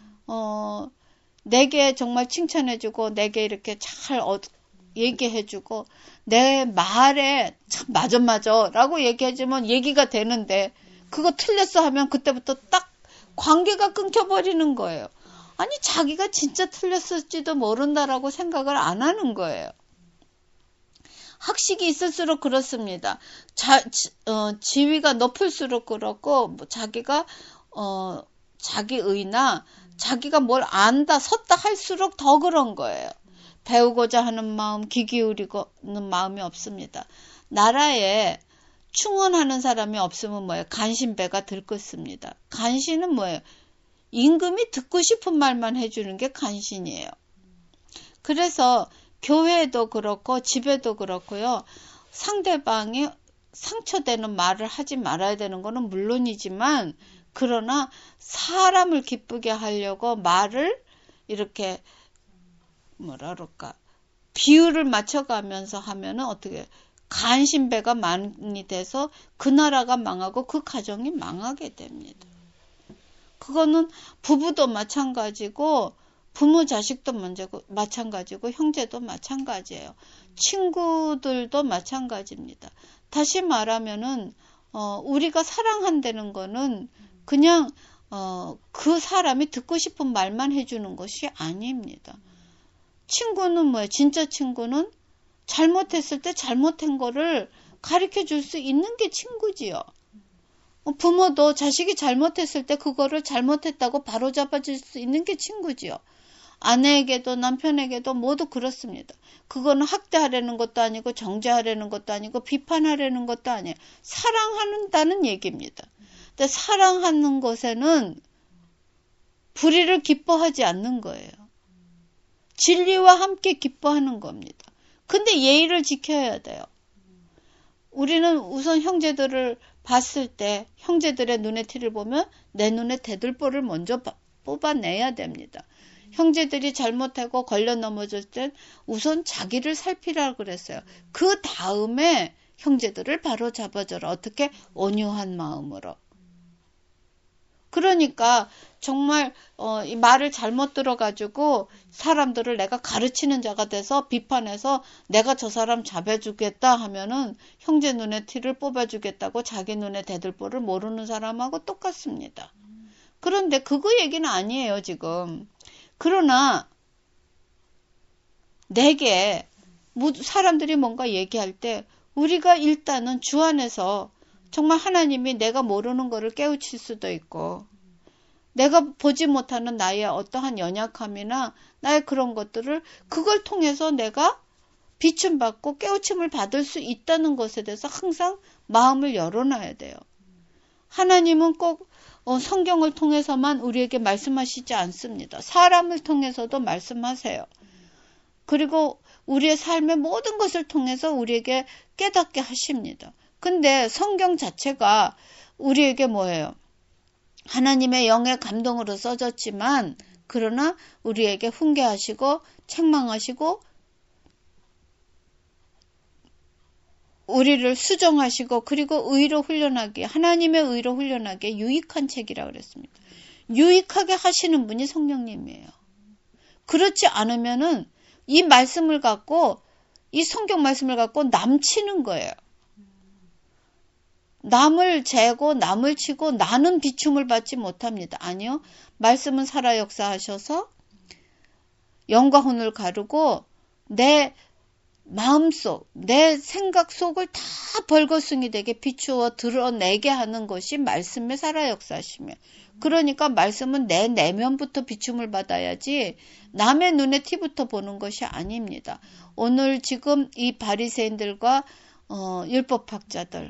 어, 내게 정말 칭찬해주고 내게 이렇게 잘 어, 얘기해주고 내 말에 참 맞아 맞아 라고 얘기해주면 얘기가 되는데 그거 틀렸어 하면 그때부터 딱 관계가 끊겨버리는 거예요. 아니 자기가 진짜 틀렸을지도 모른다라고 생각을 안 하는 거예요. 학식이 있을수록 그렇습니다. 자, 지, 어, 지위가 높을수록 그렇고 뭐 자기가 어, 자기의나 자기가 뭘 안다 섰다 할수록 더 그런 거예요. 배우고자 하는 마음, 귀 기울이는 마음이 없습니다. 나라에 충원하는 사람이 없으면 뭐예요? 간신배가 들끓습니다. 간신은 뭐예요? 임금이 듣고 싶은 말만 해주는 게 간신이에요. 그래서 교회도 그렇고 집에도 그렇고요. 상대방이 상처되는 말을 하지 말아야 되는 거는 물론이지만 그러나 사람을 기쁘게 하려고 말을 이렇게 뭐라 그럴까 비율을 맞춰가면서 하면은 어떻게 간신배가 많이 돼서 그 나라가 망하고 그 가정이 망하게 됩니다. 그거는 부부도 마찬가지고 부모 자식도 문제고 마찬가지고 형제도 마찬가지예요. 친구들도 마찬가지입니다. 다시 말하면은 어, 우리가 사랑한다는 거는 그냥 어, 그 사람이 듣고 싶은 말만 해주는 것이 아닙니다. 친구는 뭐예요? 진짜 친구는 잘못했을 때 잘못한 거를 가르쳐 줄 수 있는 게 친구지요. 부모도 자식이 잘못했을 때 그거를 잘못했다고 바로잡아 줄 수 있는 게 친구지요. 아내에게도 남편에게도 모두 그렇습니다. 그거는 학대하려는 것도 아니고 정죄하려는 것도 아니고 비판하려는 것도 아니에요. 사랑한다는 얘기입니다. 근데 사랑하는 것에는 불의를 기뻐하지 않는 거예요. 진리와 함께 기뻐하는 겁니다. 근데 예의를 지켜야 돼요. 우리는 우선 형제들을 봤을 때 형제들의 눈의 티를 보면 내 눈에 대들보를 먼저 뽑아내야 됩니다. 형제들이 잘못하고 걸려 넘어질 땐 우선 자기를 살피라고 그랬어요. 그 다음에 형제들을 바로 잡아줘라. 어떻게? 온유한 마음으로. 그러니까 정말 어, 이 말을 잘못 들어가지고 사람들을 내가 가르치는 자가 돼서 비판해서 내가 저 사람 잡아주겠다 하면은 형제 눈에 티를 뽑아주겠다고 자기 눈에 대들보를 모르는 사람하고 똑같습니다. 그런데 그거 얘기는 아니에요 지금. 그러나 내게 사람들이 뭔가 얘기할 때 우리가 일단은 주 안에서 정말 하나님이 내가 모르는 거를 깨우칠 수도 있고 내가 보지 못하는 나의 어떠한 연약함이나 나의 그런 것들을 그걸 통해서 내가 비춤받고 깨우침을 받을 수 있다는 것에 대해서 항상 마음을 열어놔야 돼요. 하나님은 꼭 어, 성경을 통해서만 우리에게 말씀하시지 않습니다. 사람을 통해서도 말씀하세요. 그리고 우리의 삶의 모든 것을 통해서 우리에게 깨닫게 하십니다. 근데 성경 자체가 우리에게 뭐예요? 하나님의 영의 감동으로 써졌지만 그러나 우리에게 훈계하시고 책망하시고 우리를 수정하시고 그리고 의로 훈련하게 하나님의 의로 훈련하게 유익한 책이라고 그랬습니다. 유익하게 하시는 분이 성령님이에요. 그렇지 않으면은 이 말씀을 갖고 이 성경 말씀을 갖고 남치는 거예요. 남을 재고 남을 치고 나는 비춤을 받지 못합니다. 아니요. 말씀은 살아 역사하셔서 영과 혼을 가르고 내 마음속, 내 생각 속을 다 벌거숭이 되게 비추어 드러내게 하는 것이 말씀의 살아 역사시며 그러니까 말씀은 내 내면부터 비춤을 받아야지 남의 눈에 티부터 보는 것이 아닙니다. 오늘 지금 이 바리새인들과 어, 율법학자들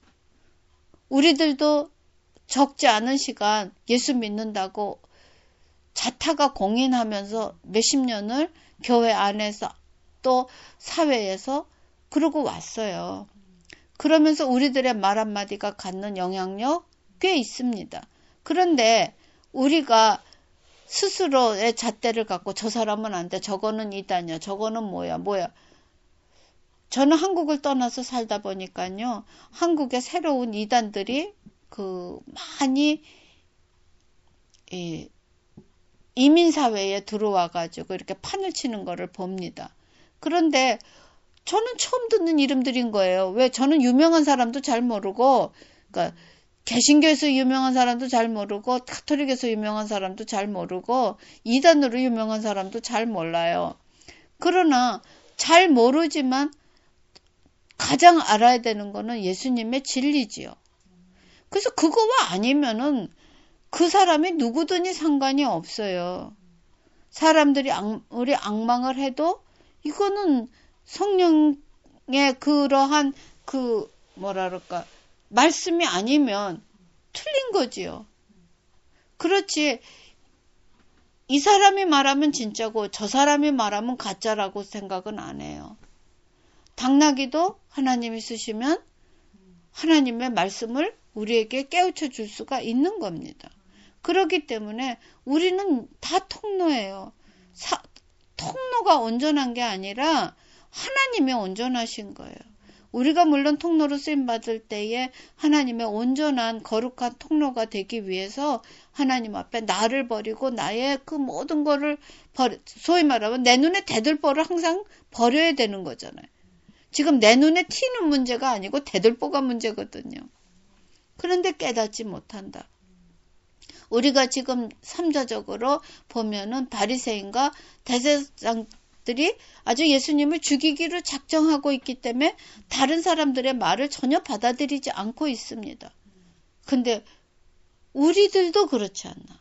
우리들도 적지 않은 시간 예수 믿는다고 자타가 공인하면서 몇십 년을 교회 안에서 또 사회에서 그러고 왔어요. 그러면서 우리들의 말 한마디가 갖는 영향력 꽤 있습니다. 그런데 우리가 스스로의 잣대를 갖고 저 사람은 안 돼, 저거는 이단이야, 저거는 뭐야, 뭐야. 저는 한국을 떠나서 살다 보니까요. 한국의 새로운 이단들이 그 많이 이 이민사회에 들어와가지고 이렇게 판을 치는 거를 봅니다. 그런데 저는 처음 듣는 이름들인 거예요. 왜? 저는 유명한 사람도 잘 모르고, 그러니까 개신교에서 유명한 사람도 잘 모르고, 가톨릭에서 유명한 사람도 잘 모르고, 이단으로 유명한 사람도 잘 몰라요. 그러나 잘 모르지만 가장 알아야 되는 거는 예수님의 진리지요. 그래서 그거와 아니면은 그 사람이 누구든지 상관이 없어요. 사람들이 아무리 앙망을 해도 이거는 성령의 그러한 그 뭐라 그럴까 말씀이 아니면 틀린 거지요. 그렇지 이 사람이 말하면 진짜고 저 사람이 말하면 가짜라고 생각은 안 해요. 당나귀도 하나님이 쓰시면 하나님의 말씀을 우리에게 깨우쳐 줄 수가 있는 겁니다. 그렇기 때문에 우리는 다 통로예요. 사, 통로가 온전한 게 아니라 하나님이 온전하신 거예요. 우리가 물론 통로로 쓰임받을 때에 하나님의 온전한 거룩한 통로가 되기 위해서 하나님 앞에 나를 버리고 나의 그 모든 거를 버리, 소위 말하면 내 눈에 대들보를 항상 버려야 되는 거잖아요. 지금 내 눈에 튀는 문제가 아니고 대들보가 문제거든요. 그런데 깨닫지 못한다. 우리가 지금 삼자적으로 보면은 바리새인과 대제사장들이 아주 예수님을 죽이기로 작정하고 있기 때문에 다른 사람들의 말을 전혀 받아들이지 않고 있습니다. 근데 우리들도 그렇지 않나.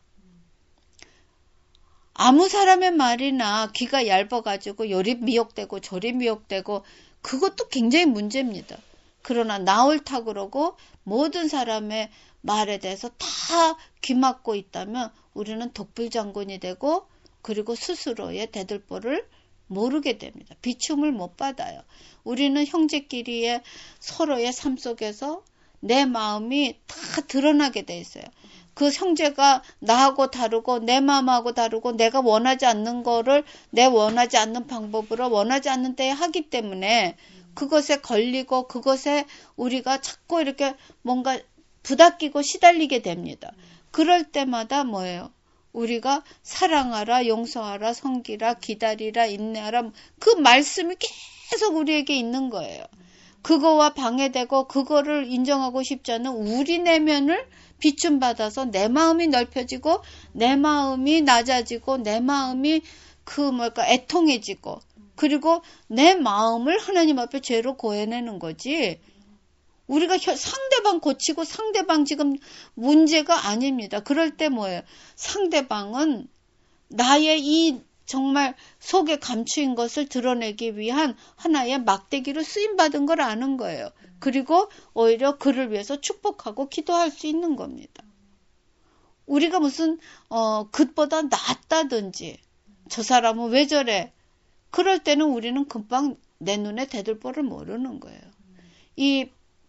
아무 사람의 말이나 귀가 얇아가지고 요리 미혹되고 저리 미혹되고 그것도 굉장히 문제입니다. 그러나 나 옳다 그러고 모든 사람의 말에 대해서 다 귀막고 있다면 우리는 독불장군이 되고 그리고 스스로의 대들보를 모르게 됩니다. 비춤을 못 받아요. 우리는 형제끼리의 서로의 삶 속에서 내 마음이 다 드러나게 돼 있어요. 그 형제가 나하고 다르고 내 마음하고 다르고 내가 원하지 않는 거를 내 원하지 않는 방법으로 원하지 않는 때에 하기 때문에 그것에 걸리고 그것에 우리가 자꾸 이렇게 뭔가 부닥기고 시달리게 됩니다. 그럴 때마다 뭐예요? 우리가 사랑하라, 용서하라, 섬기라, 기다리라, 인내하라 그 말씀이 계속 우리에게 있는 거예요. 그거와 방해되고 그거를 인정하고 싶지 않은 우리 내면을 비춤받아서 내 마음이 넓혀지고 내 마음이 낮아지고 내 마음이 그 뭘까 애통해지고 그리고 내 마음을 하나님 앞에 죄로 고해내는 거지. 우리가 상대방 고치고 상대방 지금 문제가 아닙니다. 그럴 때 뭐예요? 상대방은 나의 이 정말 속에 감추인 것을 드러내기 위한 하나의 막대기로 쓰임받은 걸 아는 거예요. 그리고 오히려 그를 위해서 축복하고 기도할 수 있는 겁니다. 우리가 무슨 어, 그보다 낫다든지 저 사람은 왜 저래? 그럴 때는 우리는 금방 내 눈에 대들보를 모르는 거예요. 이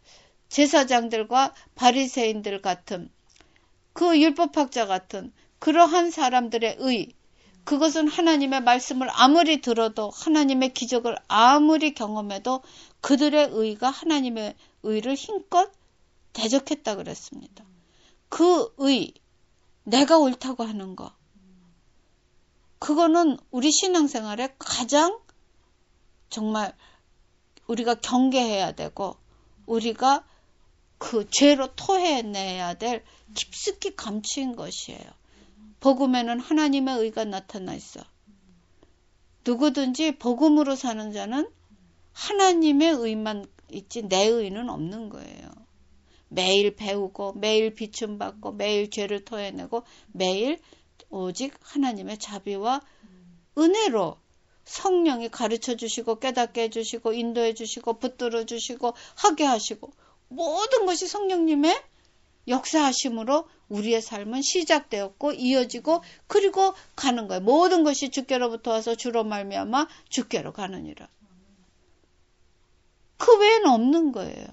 제사장들과 바리새인들 같은 그 율법학자 같은 그러한 사람들의 의 그것은 하나님의 말씀을 아무리 들어도 하나님의 기적을 아무리 경험해도 그들의 의가 하나님의 의를 힘껏 대적했다 그랬습니다. 그 의, 내가 옳다고 하는 거 그거는 우리 신앙생활에 가장 정말 우리가 경계해야 되고 우리가 그 죄로 토해내야 될 깊숙이 감추인 것이에요. 복음에는 하나님의 의가 나타나 있어. 누구든지 복음으로 사는 자는 하나님의 의만 있지 내 의는 없는 거예요. 매일 배우고 매일 비춤받고 매일 죄를 토해내고 매일 오직 하나님의 자비와 은혜로 성령이 가르쳐 주시고 깨닫게 해주시고 인도해 주시고 붙들어 주시고 하게 하시고 모든 것이 성령님의 역사하심으로 우리의 삶은 시작되었고 이어지고 그리고 가는 거예요. 모든 것이 주께로부터 와서 주로 말미암아 주께로 가느니라. 그 외에는 없는 거예요.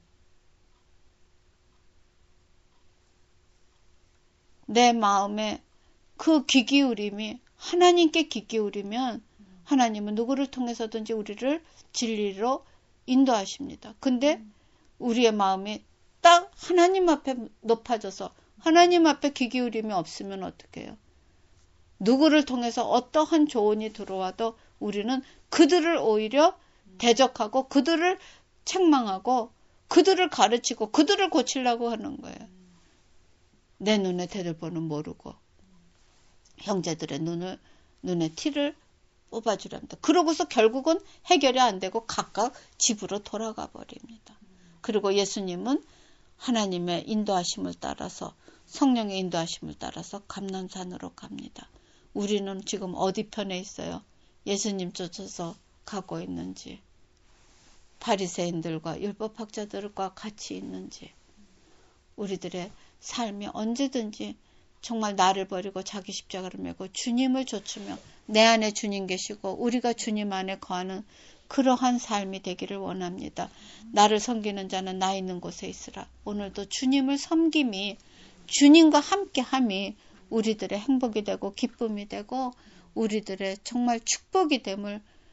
내 마음에 그 귀 기울임이 하나님께 귀 기울이면 하나님은 누구를 통해서든지 우리를 진리로 인도하십니다. 근데 우리의 마음이 딱 하나님 앞에 높아져서 하나님 앞에 귀 기울임이 없으면 어떻게 해요? 누구를 통해서 어떠한 조언이 들어와도 우리는 그들을 오히려 대적하고 그들을 책망하고 그들을 가르치고 그들을 고치려고 하는 거예요. 내 눈에 대들보는 모르고 형제들의 눈을 눈에 티를 뽑아주랍니다. 그러고서 결국은 해결이 안 되고 각각 집으로 돌아가 버립니다. 그리고 예수님은 하나님의 인도하심을 따라서 성령의 인도하심을 따라서 감람산으로 갑니다. 우리는 지금 어디 편에 있어요? 예수님 쫓아서 가고 있는지 바리새인들과 율법학자들과 같이 있는지 우리들의 삶이 언제든지 정말 나를 버리고 자기 십자가를 메고 주님을 좇으며 내 안에 주님 계시고 우리가 주님 안에 거하는 그러한 삶이 되기를 원합니다. 나를 섬기는 자는 나 있는 곳에 있으라. 오늘도 주님을 섬김이 주님과 함께함이 우리들의 행복이 되고 기쁨이 되고 우리들의 정말 축복이 됨을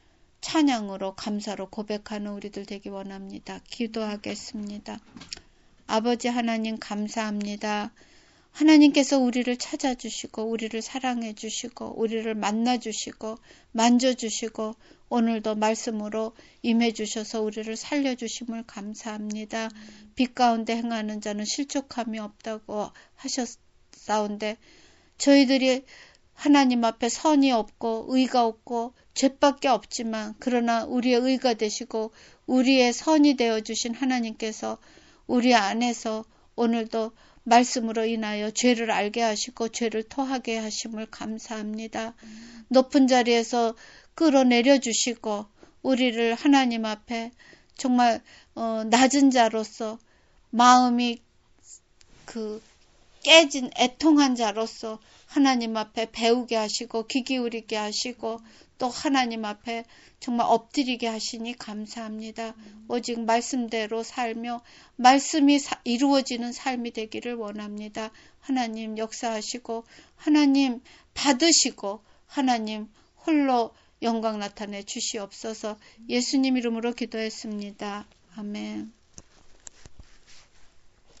찬양으로 감사로 고백하는 우리들 되기 원합니다. 기도하겠습니다. 아버지 하나님 감사합니다. 하나님께서 우리를 찾아주시고 우리를 사랑해 주시고 우리를 만나 주시고 만져 주시고 오늘도 말씀으로 임해 주셔서 우리를 살려 주심을 감사합니다. 빛 가운데 행하는 자는 실족함이 없다고 하셨사온데 저희들이 하나님 앞에 선이 없고 의가 없고 죄밖에 없지만 그러나 우리의 의가 되시고 우리의 선이 되어 주신 하나님께서 우리 안에서 오늘도 말씀으로 인하여 죄를 알게 하시고 죄를 토하게 하심을 감사합니다. 높은 자리에서 끌어내려 주시고 우리를 하나님 앞에 정말 어, 낮은 자로서 마음이 그 깨진 애통한 자로서 하나님 앞에 배우게 하시고 귀 기울이게 하시고 또 하나님 앞에 정말 엎드리게 하시니 감사합니다. 오직 말씀대로 살며 말씀이 사, 이루어지는 삶이 되기를 원합니다. 하나님 역사하시고 하나님 받으시고 하나님 홀로 영광 나타내 주시옵소서. 예수님 이름으로 기도했습니다. 아멘.